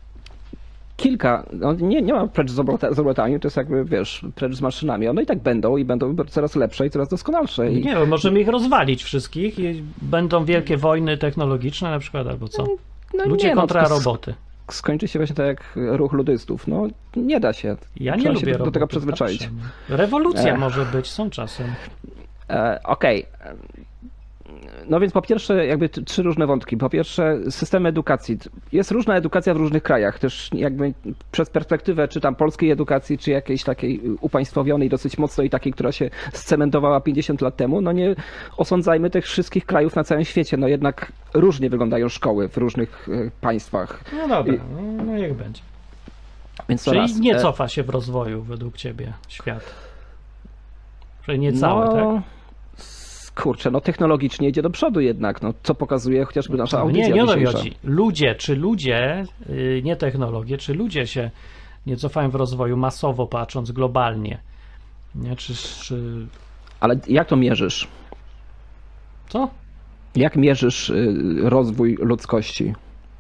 Nie ma precz z robotami, to jest jakby, wiesz, precz z maszynami. One i tak będą coraz lepsze i coraz doskonalsze. Nie, bo możemy ich rozwalić wszystkich i będą wielkie wojny technologiczne na przykład, albo co? Ludzie kontra roboty. Skończy się właśnie tak jak ruch ludystów. No nie da się. Ja nie lubię się do tego przyzwyczaić. Rewolucja może być, są czasem. Okej. No więc po pierwsze jakby 3 różne wątki. Po pierwsze system edukacji. Jest różna edukacja w różnych krajach. Też jakby przez perspektywę czy tam polskiej edukacji, czy jakiejś takiej upaństwowionej dosyć mocno i takiej, która się scementowała 50 lat temu, no nie osądzajmy tych wszystkich krajów na całym świecie. No jednak różnie wyglądają szkoły w różnych państwach. No dobra, no niech będzie. Więc czyli nie cofa się w rozwoju według ciebie świat? Czyli nie cały, tak? Kurczę, no technologicznie idzie do przodu jednak, no co pokazuje chociażby nasza audycja nie dzisiejsza. Chodzi. Czy ludzie, nie technologie, czy ludzie się nie cofają w rozwoju masowo patrząc globalnie? Nie, czy... Ale jak to mierzysz? Co? Jak mierzysz rozwój ludzkości?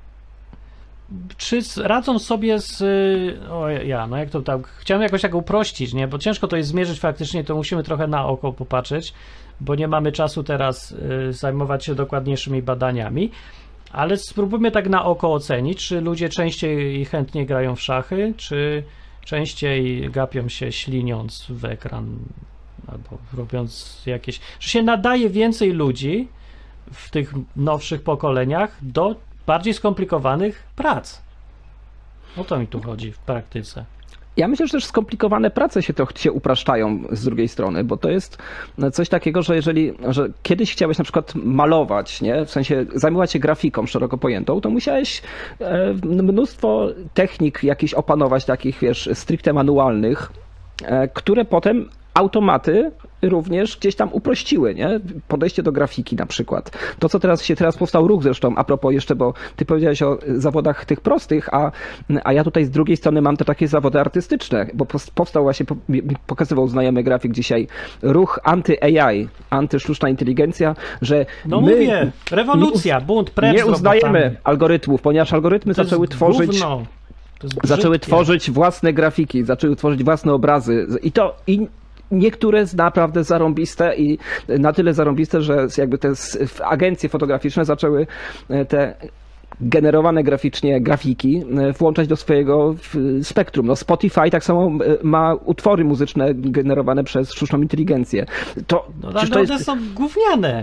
Czy radzą sobie z... jak to tak... Chciałem jakoś tak uprościć, nie? Bo ciężko to jest zmierzyć faktycznie, to musimy trochę na oko popatrzeć, bo nie mamy czasu teraz zajmować się dokładniejszymi badaniami, ale spróbujmy tak na oko ocenić, czy ludzie częściej i chętniej grają w szachy, czy częściej gapią się śliniąc w ekran albo robiąc jakieś... Czy się nadaje więcej ludzi w tych nowszych pokoleniach do bardziej skomplikowanych prac. O to mi tu chodzi w praktyce. Ja myślę, że też skomplikowane prace się upraszczają z drugiej strony, bo to jest coś takiego, że że kiedyś chciałeś na przykład malować, nie? W sensie zajmować się grafiką szeroko pojętą, to musiałeś mnóstwo technik jakichś opanować, takich, wiesz, stricte manualnych, które potem automaty również gdzieś tam uprościły, nie? Podejście do grafiki na przykład. To, co teraz powstał ruch zresztą, a propos jeszcze, bo ty powiedziałeś o zawodach tych prostych, a ja tutaj z drugiej strony mam te takie zawody artystyczne, bo powstał właśnie, pokazywał znajomy grafik dzisiaj, ruch anty-AI, antysztuczna inteligencja, że no my mówię, rewolucja, bunt, precz nie z uznajemy robotami. algorytmów, ponieważ algorytmy To jest zaczęły tworzyć gówno. To jest zaczęły brzydkie. tworzyć własne grafiki, zaczęły tworzyć własne obrazy i niektóre naprawdę zarąbiste i na tyle zarąbiste, że jakby te agencje fotograficzne zaczęły te generowane graficznie grafiki włączać do swojego spektrum. No Spotify tak samo ma utwory muzyczne generowane przez sztuczną inteligencję. No, przecież ale one są gówniane.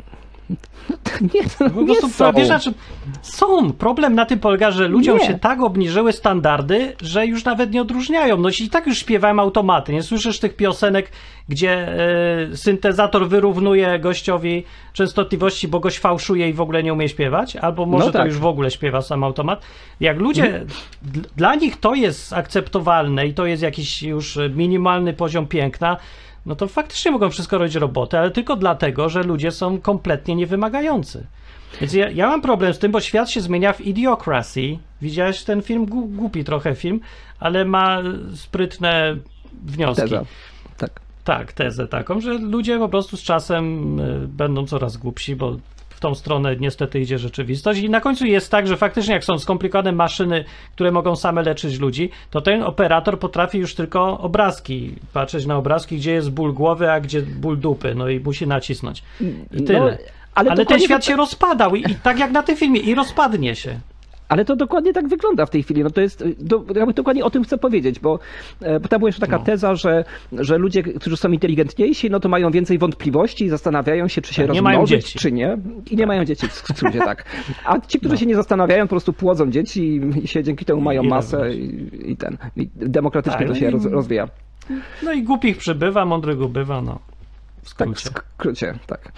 Nie, Po nie prostu są. wiesz, znaczy, są. Problem na tym polega, że ludziom Nie. się tak obniżyły standardy, że już nawet nie odróżniają. No i tak już śpiewają automaty. Nie słyszysz tych piosenek, gdzie syntezator wyrównuje gościowi częstotliwości, bo gość fałszuje i w ogóle nie umie śpiewać? Albo może No to tak. już w ogóle śpiewa sam automat. Jak ludzie, dla nich to jest akceptowalne i to jest jakiś już minimalny poziom piękna, no to faktycznie mogą wszystko robić roboty, ale tylko dlatego, że ludzie są kompletnie niewymagający. Więc ja mam problem z tym, bo świat się zmienia w Idiocracy. Widziałeś ten film? Głupi trochę film, ale ma sprytne wnioski. Teza. Tak. Tak, tezę taką, że ludzie po prostu z czasem będą coraz głupsi, bo w tą stronę niestety idzie rzeczywistość i na końcu jest tak, że faktycznie jak są skomplikowane maszyny, które mogą same leczyć ludzi, to ten operator potrafi już tylko obrazki, patrzeć na obrazki, gdzie jest ból głowy, a gdzie ból dupy, no i musi nacisnąć. I tyle. No, ale ten dokładnie świat się rozpadał i tak jak na tym filmie i rozpadnie się. Ale to dokładnie tak wygląda w tej chwili. No to jest, jakby dokładnie o tym chcę powiedzieć, bo tam była jeszcze taka teza, że ludzie, którzy są inteligentniejsi, no to mają więcej wątpliwości i zastanawiają się, czy się Tak, nie mają rozmnożyć, dzieci. czy nie. I nie mają dzieci, w skrócie tak. A ci, którzy się nie zastanawiają, po prostu płodzą dzieci i się dzięki temu mają I masę i demokratycznie Tak, to no się i- rozwija. No i głupich przybywa, mądrych ubywa, no. W Tak, w skrócie. skrócie, tak.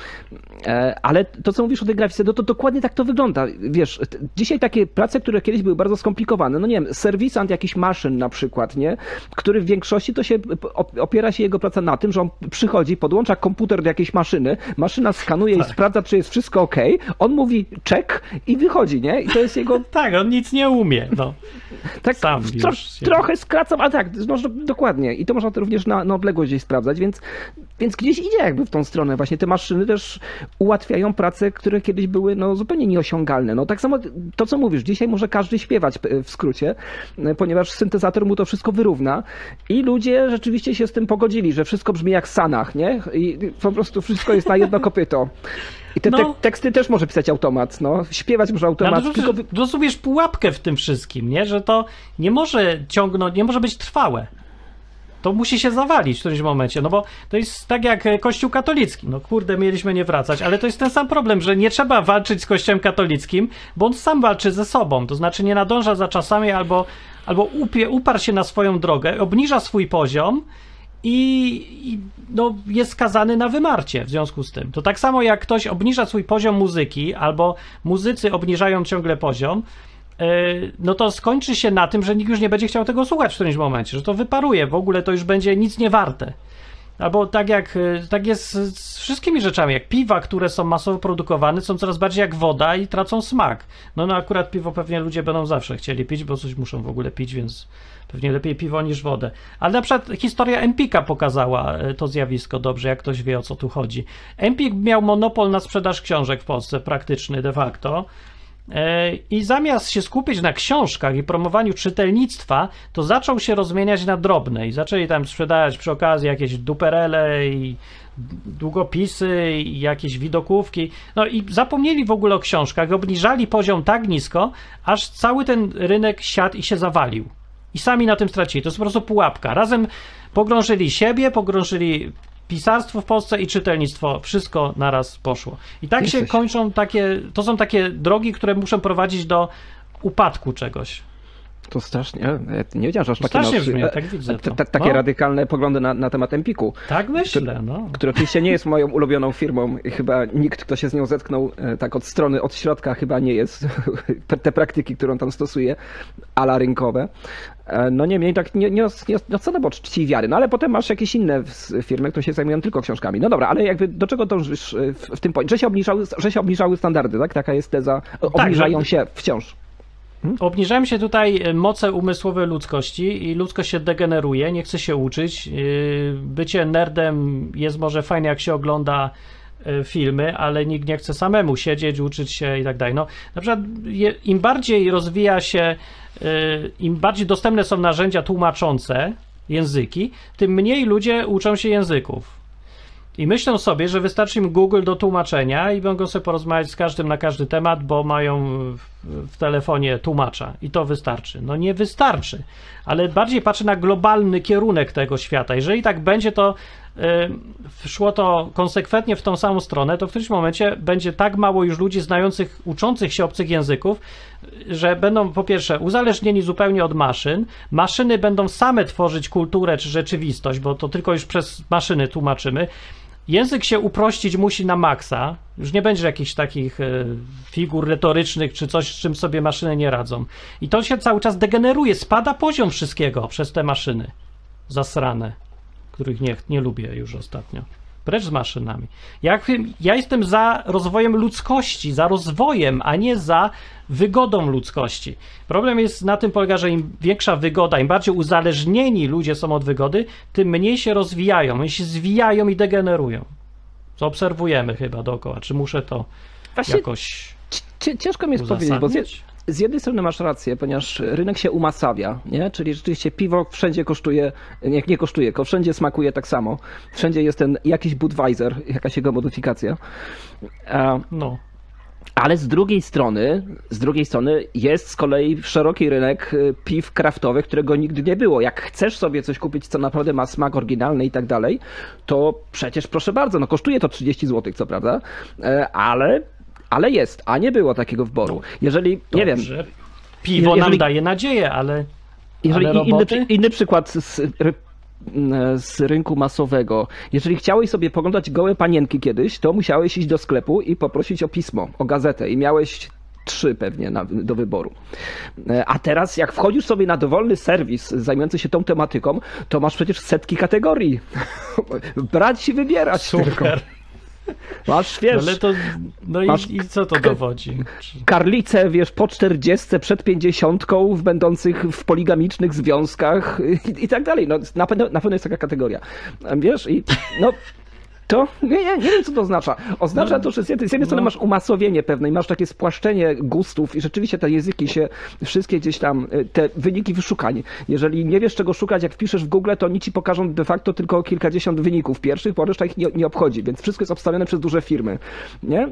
Ale to, co mówisz o tej grafice, no to dokładnie tak to wygląda. Wiesz, dzisiaj takie prace, które kiedyś były bardzo skomplikowane, no nie wiem, serwisant jakichś maszyn na przykład, nie? Który w większości to się opiera się jego praca na tym, że on przychodzi, podłącza komputer do jakiejś maszyny, maszyna skanuje i sprawdza, czy jest wszystko ok, on mówi check i wychodzi, nie? I to jest jego... Tak, on nic nie umie, no. Tak, Sam już się- trochę skracam, ale tak, można, dokładnie. I to można to również na odległość gdzieś sprawdzać, więc gdzieś idzie jakby w tą stronę. Właśnie te maszyny też ułatwiają prace, które kiedyś były no, zupełnie nieosiągalne. No tak samo to, co mówisz, dzisiaj może każdy śpiewać w skrócie, ponieważ syntezator mu to wszystko wyrówna i ludzie rzeczywiście się z tym pogodzili, że wszystko brzmi jak Sanach, nie? I po prostu wszystko jest na jedno kopyto. I te No. teksty też może pisać automat, no. Śpiewać może automat, tylko... Rozumiesz pułapkę w tym wszystkim, nie? Że to nie może ciągnąć, nie może być trwałe. To musi się zawalić w którymś momencie, no bo to jest tak jak Kościół katolicki. No kurde, mieliśmy nie wracać, ale to jest ten sam problem, że nie trzeba walczyć z Kościołem katolickim, bo on sam walczy ze sobą, to znaczy nie nadąża za czasami albo uparł się na swoją drogę, obniża swój poziom i no, jest skazany na wymarcie w związku z tym. To tak samo jak ktoś obniża swój poziom muzyki, albo muzycy obniżają ciągle poziom, no to skończy się na tym, że nikt już nie będzie chciał tego słuchać w którymś momencie, że to wyparuje, w ogóle to już będzie nic nie warte. Albo tak jest z wszystkimi rzeczami, jak piwa, które są masowo produkowane, są coraz bardziej jak woda i tracą smak. No akurat piwo pewnie ludzie będą zawsze chcieli pić, bo coś muszą w ogóle pić, więc pewnie lepiej piwo niż wodę. Ale na przykład historia Empika pokazała to zjawisko dobrze, jak ktoś wie, o co tu chodzi. Empik miał monopol na sprzedaż książek w Polsce, praktyczny de facto. I zamiast się skupić na książkach i promowaniu czytelnictwa, to zaczął się rozmieniać na drobne i zaczęli tam sprzedawać przy okazji jakieś duperele i długopisy i jakieś widokówki. No i zapomnieli w ogóle o książkach, obniżali poziom tak nisko, aż cały ten rynek siadł i się zawalił. I sami na tym stracili. To jest po prostu pułapka. Razem pogrążyli siebie, pogrążyli pisarstwo w Polsce i czytelnictwo, wszystko naraz poszło. I tak się kończą to są takie drogi, które muszą prowadzić do upadku czegoś. To strasznie, nie wiedziałem, że aż takie, Strasznie brzmi, tak widzę to. takie radykalne poglądy na temat Empiku. Tak myślę, no. Który oczywiście nie jest moją ulubioną firmą i chyba nikt, kto się z nią zetknął tak od strony, od środka chyba nie jest. Te praktyki, którą tam stosuje, ala rynkowe. No niemniej tak nie ocena, bo czci i wiary. No ale potem masz jakieś inne firmy, które się zajmują tylko książkami. No dobra, ale jakby do czego dążysz w tym że się obniżały standardy, tak? Taka jest teza. Obniżają się wciąż. Obniżają się tutaj moce umysłowe ludzkości i ludzkość się degeneruje, nie chce się uczyć. Bycie nerdem jest może fajne, jak się ogląda filmy, ale nikt nie chce samemu siedzieć, uczyć się i tak dalej. No, na przykład im bardziej rozwija się, im bardziej dostępne są narzędzia tłumaczące języki, tym mniej ludzie uczą się języków. I myślą sobie, że wystarczy im Google do tłumaczenia i mogą sobie porozmawiać z każdym na każdy temat, bo mają w telefonie tłumacza i to wystarczy. No nie wystarczy, ale bardziej patrzę na globalny kierunek tego świata. Jeżeli tak będzie, to szło to konsekwentnie w tą samą stronę, to w którymś momencie będzie tak mało już ludzi znających, uczących się obcych języków, że będą po pierwsze uzależnieni zupełnie od maszyn. Maszyny będą same tworzyć kulturę czy rzeczywistość, bo to tylko już przez maszyny tłumaczymy. Język się uprościć musi na maksa. Już nie będzie jakichś takich figur retorycznych czy coś, z czym sobie maszyny nie radzą. I to się cały czas degeneruje. Spada poziom wszystkiego przez te maszyny zasrane, których nie lubię już ostatnio. Precz z maszynami. Ja jestem za rozwojem ludzkości, za rozwojem, a nie za wygodą ludzkości. Problem jest na tym polega, że im większa wygoda, im bardziej uzależnieni ludzie są od wygody, tym mniej się rozwijają, oni się zwijają i degenerują. Co obserwujemy chyba dookoła. Czy muszę to Właśnie jakoś ciężko mi jest powiedzieć, bo z jednej strony masz rację, ponieważ rynek się umasawia, nie? Czyli rzeczywiście piwo wszędzie kosztuje, nie kosztuje, tylko wszędzie smakuje tak samo. Wszędzie jest ten jakiś Budweiser, jakaś jego modyfikacja. No. Ale z drugiej strony jest z kolei szeroki rynek piw kraftowych, którego nigdy nie było. Jak chcesz sobie coś kupić, co naprawdę ma smak oryginalny i tak dalej, to przecież proszę bardzo, no kosztuje to 30 zł, co prawda, ale jest, a nie było takiego wyboru. Jeżeli, nie wiem... Piwo nam daje nadzieję, ale inny przykład z rynku masowego. Jeżeli chciałeś sobie poglądać gołe panienki kiedyś, to musiałeś iść do sklepu i poprosić o pismo, o gazetę i miałeś 3 pewnie do wyboru. A teraz jak wchodzisz sobie na dowolny serwis zajmujący się tą tematyką, to masz przecież setki kategorii. Brać i wybierać. Super. Tylko. Masz, wiesz, ale to, no i co to dowodzi? Karlice, wiesz, po 40, przed 50, będących w poligamicznych związkach i tak dalej. No, na pewno jest taka kategoria. Wiesz, i no... To nie wiem, co to oznacza. Oznacza to, że z jednej strony masz umasowienie pewne i masz takie spłaszczenie gustów i rzeczywiście te języki się wszystkie gdzieś tam, te wyniki wyszukań. Jeżeli nie wiesz, czego szukać, jak wpiszesz w Google, to oni ci pokażą de facto tylko kilkadziesiąt wyników pierwszych, bo reszta ich nie obchodzi, więc wszystko jest obstawione przez duże firmy. Nie?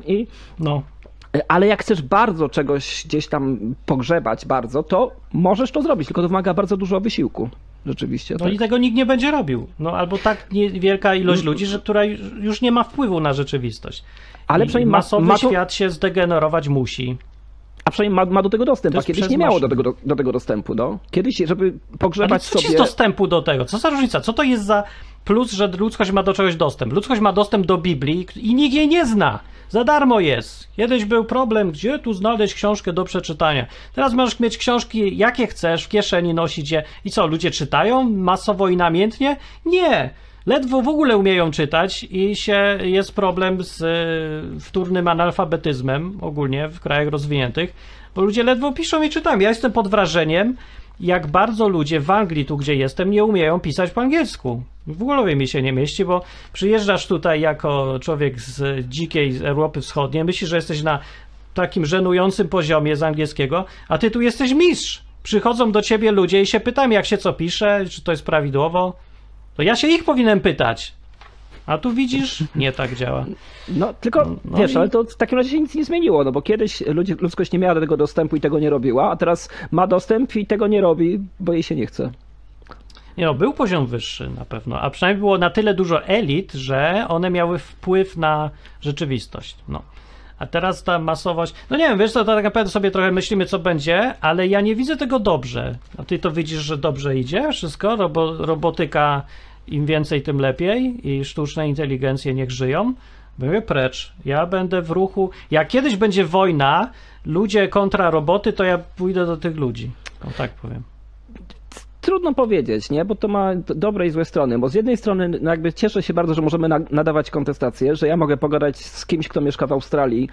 Ale jak chcesz bardzo czegoś gdzieś tam pogrzebać to możesz to zrobić, tylko to wymaga bardzo dużo wysiłku. Rzeczywiście. No tak. I tego nikt nie będzie robił. No albo tak niewielka ilość ludzi, która już nie ma wpływu na rzeczywistość. Ale przynajmniej masowy świat się zdegenerować musi. A przynajmniej ma do tego dostęp, a kiedyś nie miało do tego dostępu. No. Kiedyś, żeby pogrzebać sobie... Ale co jest dostępu do tego? Co za różnica? Co to jest za plus, że ludzkość ma do czegoś dostęp? Ludzkość ma dostęp do Biblii i nikt jej nie zna. Za darmo jest. Kiedyś był problem, gdzie tu znaleźć książkę do przeczytania. Teraz możesz mieć książki, jakie chcesz, w kieszeni nosić je. I co, ludzie czytają masowo i namiętnie? Nie. Ledwo w ogóle umieją czytać i jest problem z wtórnym analfabetyzmem ogólnie w krajach rozwiniętych, bo ludzie ledwo piszą i czytają. Ja jestem pod wrażeniem, jak bardzo ludzie w Anglii, tu gdzie jestem, nie umieją pisać po angielsku. W głowie mi się nie mieści, bo przyjeżdżasz tutaj jako człowiek z dzikiej Europy Wschodniej, myślisz, że jesteś na takim żenującym poziomie z angielskiego, a ty tu jesteś mistrz. Przychodzą do ciebie ludzie i się pytają, jak się co pisze, czy to jest prawidłowo. To ja się ich powinienem pytać. A tu widzisz, nie tak działa. No tylko, wiesz, ale to w takim razie się nic nie zmieniło, no bo kiedyś ludzkość nie miała do tego dostępu i tego nie robiła, a teraz ma dostęp i tego nie robi, bo jej się nie chce. Nie no, był poziom wyższy na pewno, a przynajmniej było na tyle dużo elit, że one miały wpływ na rzeczywistość. No. A teraz ta masowość, no nie wiem, wiesz co, to tak naprawdę sobie trochę myślimy, co będzie, ale ja nie widzę tego dobrze. A ty to widzisz, że dobrze idzie wszystko? Robotyka, im więcej, tym lepiej i sztuczne inteligencje niech żyją. Mówię precz, ja będę w ruchu. Jak kiedyś będzie wojna, ludzie kontra roboty, to ja pójdę do tych ludzi. O tak powiem. Trudno powiedzieć, nie? Bo to ma dobre i złe strony, bo z jednej strony no jakby cieszę się bardzo, że możemy nadawać kontestacje, że ja mogę pogadać z kimś, kto mieszka w Australii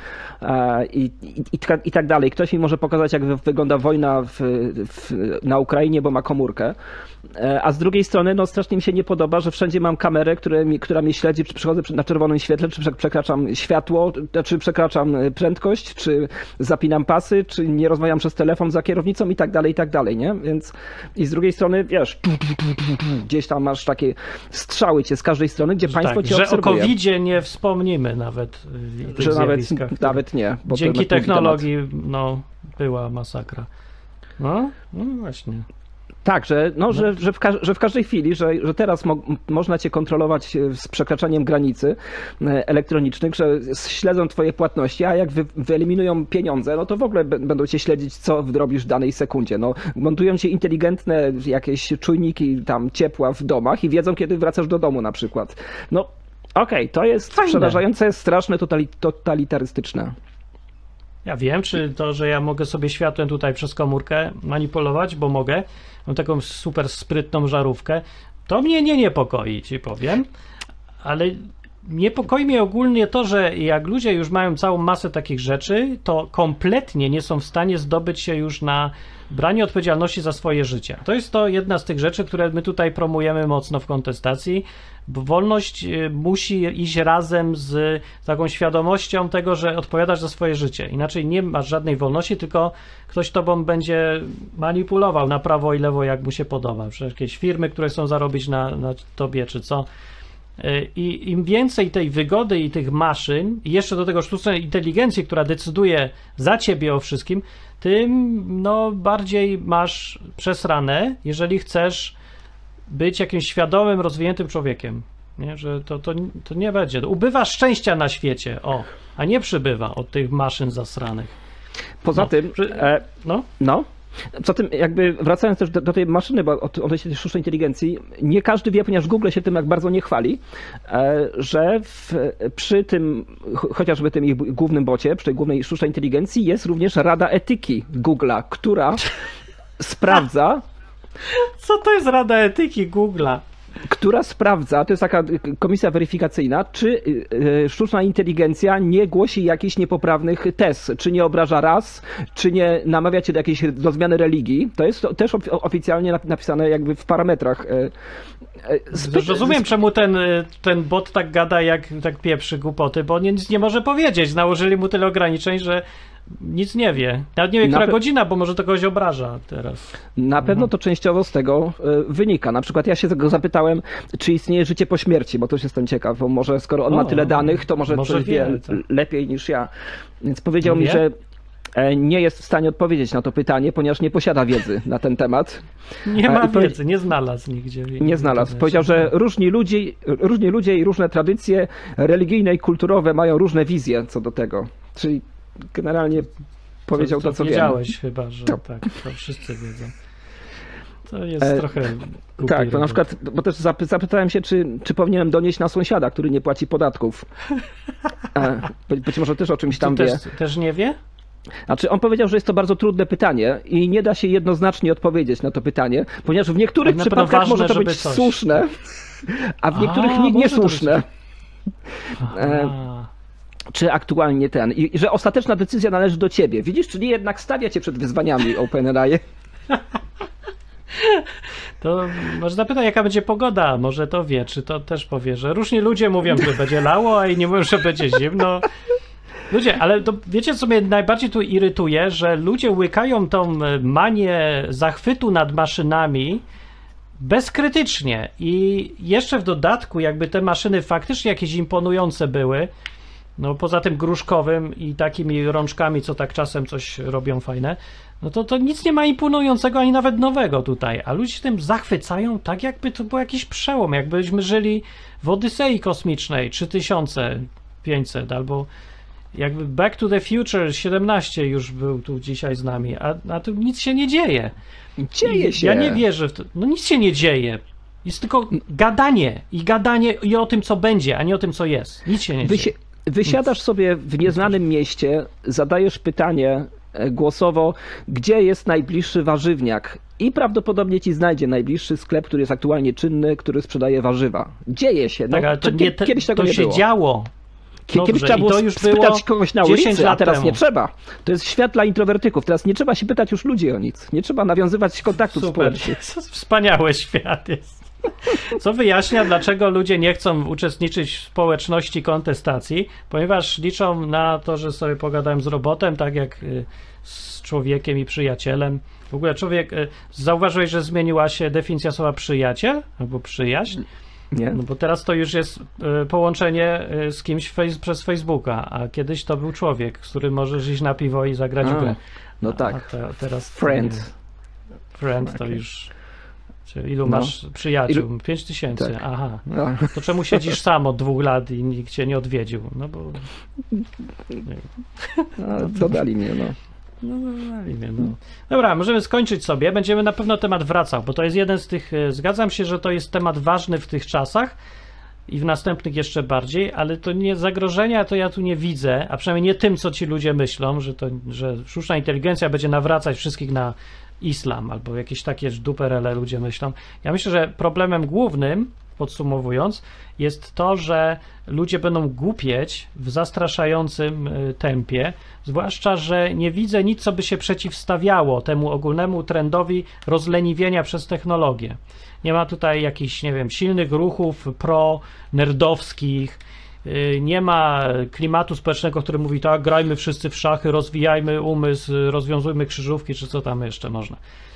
i tak dalej. Ktoś mi może pokazać, jak wygląda wojna na Ukrainie, bo ma komórkę. A z drugiej strony no strasznie mi się nie podoba, że wszędzie mam kamerę, która mnie śledzi, czy przychodzę na czerwonym świetle, czy przekraczam światło, czy przekraczam prędkość, czy zapinam pasy, czy nie rozmawiam przez telefon za kierownicą i tak dalej, nie? Więc i z drugiej strony, wiesz, gdzieś tam masz takie strzały cię z każdej strony, gdzie państwo cię obserwuje. Że o COVID-zie nie wspomnimy nawet. Że nawet nie. Bo dzięki technologii no, była masakra. No właśnie. Tak, że w każdej chwili, że teraz można cię kontrolować z przekraczaniem granicy elektronicznych, że śledzą twoje płatności, a jak wyeliminują pieniądze, no to w ogóle będą cię śledzić, co robisz w danej sekundzie. No, montują ci inteligentne jakieś czujniki tam ciepła w domach i wiedzą, kiedy wracasz do domu na przykład. No okej, to jest fajne, przerażające, straszne, totalitarystyczne. Ja wiem, czy to, że ja mogę sobie światłem tutaj przez komórkę manipulować, bo mogę, mam taką super sprytną żarówkę, to mnie nie niepokoi, ci powiem, ale niepokoi mnie ogólnie to, że jak ludzie już mają całą masę takich rzeczy, to kompletnie nie są w stanie zdobyć się już na branie odpowiedzialności za swoje życie. To jest to jedna z tych rzeczy, które my tutaj promujemy mocno w kontestacji, bo wolność musi iść razem z taką świadomością tego, że odpowiadasz za swoje życie. Inaczej nie masz żadnej wolności, tylko ktoś tobą będzie manipulował na prawo i lewo, jak mu się podoba. Przecież jakieś firmy, które chcą zarobić na tobie, czy co. I im więcej tej wygody i tych maszyn, i jeszcze do tego sztucznej inteligencji, która decyduje za ciebie o wszystkim, tym no, bardziej masz przesrane, jeżeli chcesz być jakimś świadomym, rozwiniętym człowiekiem. Nie? Że to nie będzie. Ubywa szczęścia na świecie, a nie przybywa od tych maszyn zasranych. Poza tym... Poza tym, jakby wracając też do tej maszyny, bo odnośnie tej sztucznej inteligencji, nie każdy wie, ponieważ Google się tym jak bardzo nie chwali, że przy tym, chociażby tym ich głównym bocie, przy tej głównej sztucznej inteligencji jest również Rada Etyki Google'a, która sprawdza... Co to jest Rada Etyki Google'a? Która sprawdza, to jest taka komisja weryfikacyjna, czy sztuczna inteligencja nie głosi jakichś niepoprawnych tez, czy nie obraża ras, czy nie namawia cię do zmiany religii. To jest też oficjalnie napisane jakby w parametrach. Rozumiem, czemu ten bot tak gada, jak tak pieprzy głupoty, bo on nic nie może powiedzieć. Nałożyli mu tyle ograniczeń, że nic nie wie. Nawet nie wie, która godzina, bo może to kogoś obraża teraz. Na pewno to częściowo z tego wynika. Na przykład ja się go zapytałem, czy istnieje życie po śmierci, bo też jestem ciekaw, bo może skoro on ma tyle danych, to może coś wie lepiej niż ja. Więc powiedział mi, że nie jest w stanie odpowiedzieć na to pytanie, ponieważ nie posiada wiedzy na ten temat. Nie ma wiedzy, nie znalazł nigdzie. Nie znalazł. Powiedział, że różni ludzie i różne tradycje religijne i kulturowe mają różne wizje co do tego. Czyli generalnie powiedział to, co wiedziałeś chyba, że tak, to wszyscy wiedzą. To jest trochę głupie. Tak, to na przykład, bo też zapytałem się, czy powinienem donieść na sąsiada, który nie płaci podatków. Być może też o czymś tam wie. Też nie wie? Znaczy, on powiedział, że jest to bardzo trudne pytanie i nie da się jednoznacznie odpowiedzieć na to pytanie, ponieważ w niektórych przypadkach może to być słuszne, a w niektórych niesłuszne. Czy aktualnie i że ostateczna decyzja należy do ciebie. Widzisz, czyli jednak stawia cię przed wyzwaniami OpenAI. To może zapytaj, jaka będzie pogoda, może to wie, czy to też powie, że różni ludzie mówią, że będzie lało, a inni mówią, że będzie zimno. Ludzie, ale to wiecie, co mnie najbardziej tu irytuje, że ludzie łykają tą manię zachwytu nad maszynami bezkrytycznie i jeszcze w dodatku, jakby te maszyny faktycznie jakieś imponujące były, no poza tym gruszkowym i takimi rączkami, co tak czasem coś robią fajne, no to nic nie ma imponującego ani nawet nowego tutaj, a ludzie się tym zachwycają tak, jakby to był jakiś przełom, jakbyśmy żyli w Odysei kosmicznej 3500 albo Jakby Back to the Future 17 już był tu dzisiaj z nami, a tu nic się nie dzieje. Dzieje się. Ja nie wierzę w to. No nic się nie dzieje. Jest tylko gadanie i o tym, co będzie, a nie o tym, co jest. Nic się nie dzieje. Wysiadasz sobie w nieznanym mieście, zadajesz pytanie głosowo, gdzie jest najbliższy warzywniak i prawdopodobnie ci znajdzie najbliższy sklep, który jest aktualnie czynny, który sprzedaje warzywa. Dzieje się. No, Tak, ale to kiedyś tego to nie się było. działo. Kiedyś Dobrze, trzeba i było to już spytać było kogoś na 10 ulicy, a lat teraz temu. nie trzeba. To jest świat dla introwertyków. Teraz nie trzeba się pytać już ludzi o nic. Nie trzeba nawiązywać kontaktów Super. społecznych. Wspaniały świat jest. Co wyjaśnia, dlaczego ludzie nie chcą uczestniczyć w społeczności kontestacji, ponieważ liczą na to, że sobie pogadają z robotem, tak jak z człowiekiem i przyjacielem. W ogóle zauważyłeś, że zmieniła się definicja słowa przyjaciel albo przyjaźń? Nie? No bo teraz to już jest połączenie z kimś przez Facebooka, a kiedyś to był człowiek, z którym możesz iść na piwo i zagrać w grę. No tak. Teraz Friend. Friend to Okay. już... Ilu masz przyjaciół? 5000. Tak. Aha. No. To czemu siedzisz sam od 2 lat i nikt cię nie odwiedził? No bo... Dodali mnie, no. No. Dobra, możemy skończyć sobie. Będziemy na pewno temat wracał, bo to jest jeden z tych... Zgadzam się, że to jest temat ważny w tych czasach i w następnych jeszcze bardziej, ale to nie zagrożenia, to ja tu nie widzę, a przynajmniej nie tym, co ci ludzie myślą, że sztuczna inteligencja będzie nawracać wszystkich na islam albo jakieś takie duperele ludzie myślą. Ja myślę, że problemem głównym, podsumowując, jest to, że ludzie będą głupieć w zastraszającym tempie, zwłaszcza, że nie widzę nic, co by się przeciwstawiało temu ogólnemu trendowi rozleniwienia przez technologię. Nie ma tutaj jakichś, nie wiem, silnych ruchów pro-nerdowskich, nie ma klimatu społecznego, który mówi tak, grajmy wszyscy w szachy, rozwijajmy umysł, rozwiązujmy krzyżówki, czy co tam jeszcze można.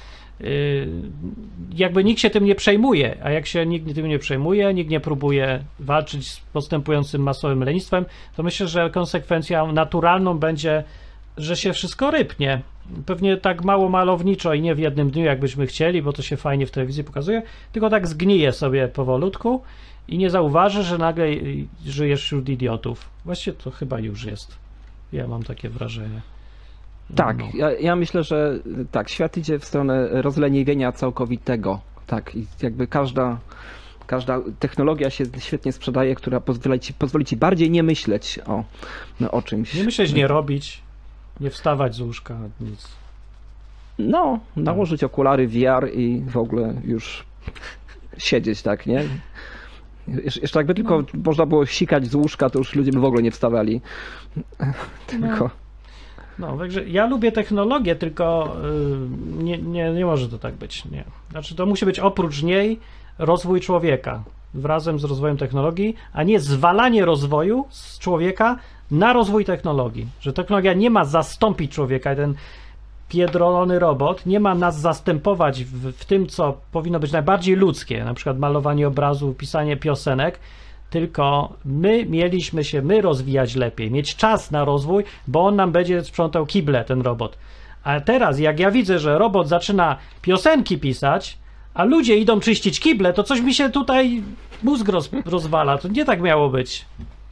Jakby nikt się tym nie przejmuje, a jak się nikt tym nie przejmuje, nikt nie próbuje walczyć z postępującym masowym lenistwem, to myślę, że konsekwencją naturalną będzie, że się wszystko rypnie. Pewnie tak mało malowniczo i nie w jednym dniu, jakbyśmy chcieli, bo to się fajnie w telewizji pokazuje, tylko tak zgnije sobie powolutku i nie zauważy, że nagle żyjesz wśród idiotów. Właściwie to chyba już jest. Ja mam takie wrażenie. Tak, No. ja myślę, że tak, świat idzie w stronę rozleniwienia całkowitego. Tak, i jakby każda technologia się świetnie sprzedaje, która pozwoli ci bardziej nie myśleć o czymś. Nie myśleć, nie robić, nie wstawać z łóżka, nic. No, nałożyć okulary VR i w ogóle już siedzieć, tak, nie? Jeszcze jakby tylko można było sikać z łóżka, to już ludzie by w ogóle nie wstawali. Tylko... No, także ja lubię technologię, tylko nie może to tak być. Nie. Znaczy, to musi być oprócz niej rozwój człowieka razem z rozwojem technologii, a nie zwalanie rozwoju z człowieka na rozwój technologii. Że technologia nie ma zastąpić człowieka, ten pierdolony robot nie ma nas zastępować w tym, co powinno być najbardziej ludzkie, na przykład malowanie obrazu, pisanie piosenek, tylko mieliśmy się rozwijać lepiej, mieć czas na rozwój, bo on nam będzie sprzątał kible, ten robot. A teraz, jak ja widzę, że robot zaczyna piosenki pisać, a ludzie idą czyścić kible, to coś mi się tutaj mózg rozwala. To nie tak miało być.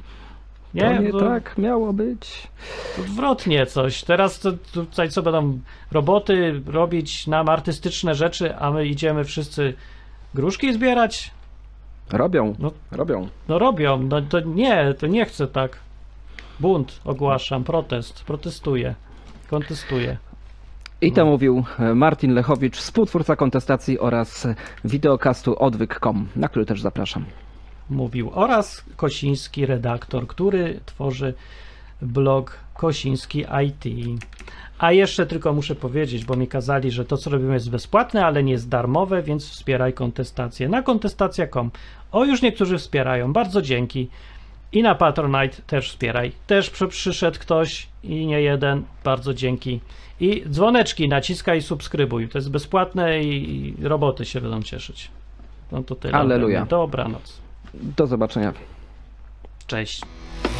Nie tak miało być. Odwrotnie coś. Teraz tutaj co będą roboty robić nam artystyczne rzeczy, a my idziemy wszyscy gruszki zbierać? Robią. No robią. No to nie chcę tak. Bunt ogłaszam, protestuję, kontestuję. I to mówił Martin Lechowicz, współtwórca kontestacji oraz wideokastu odwyk.com, na który też zapraszam. Mówił oraz Kosiński, redaktor, który tworzy blog Kosiński IT. A jeszcze tylko muszę powiedzieć, bo mi kazali, że to co robimy jest bezpłatne, ale nie jest darmowe, więc wspieraj kontestację na kontestacja.com. O, już niektórzy wspierają, bardzo dzięki. I na Patronite też wspieraj. Też przyszedł ktoś i nie jeden, bardzo dzięki. I dzwoneczki naciskaj i subskrybuj. To jest bezpłatne i roboty się będą cieszyć. No to tyle. Alleluja. Dobranoc. Do zobaczenia. Cześć.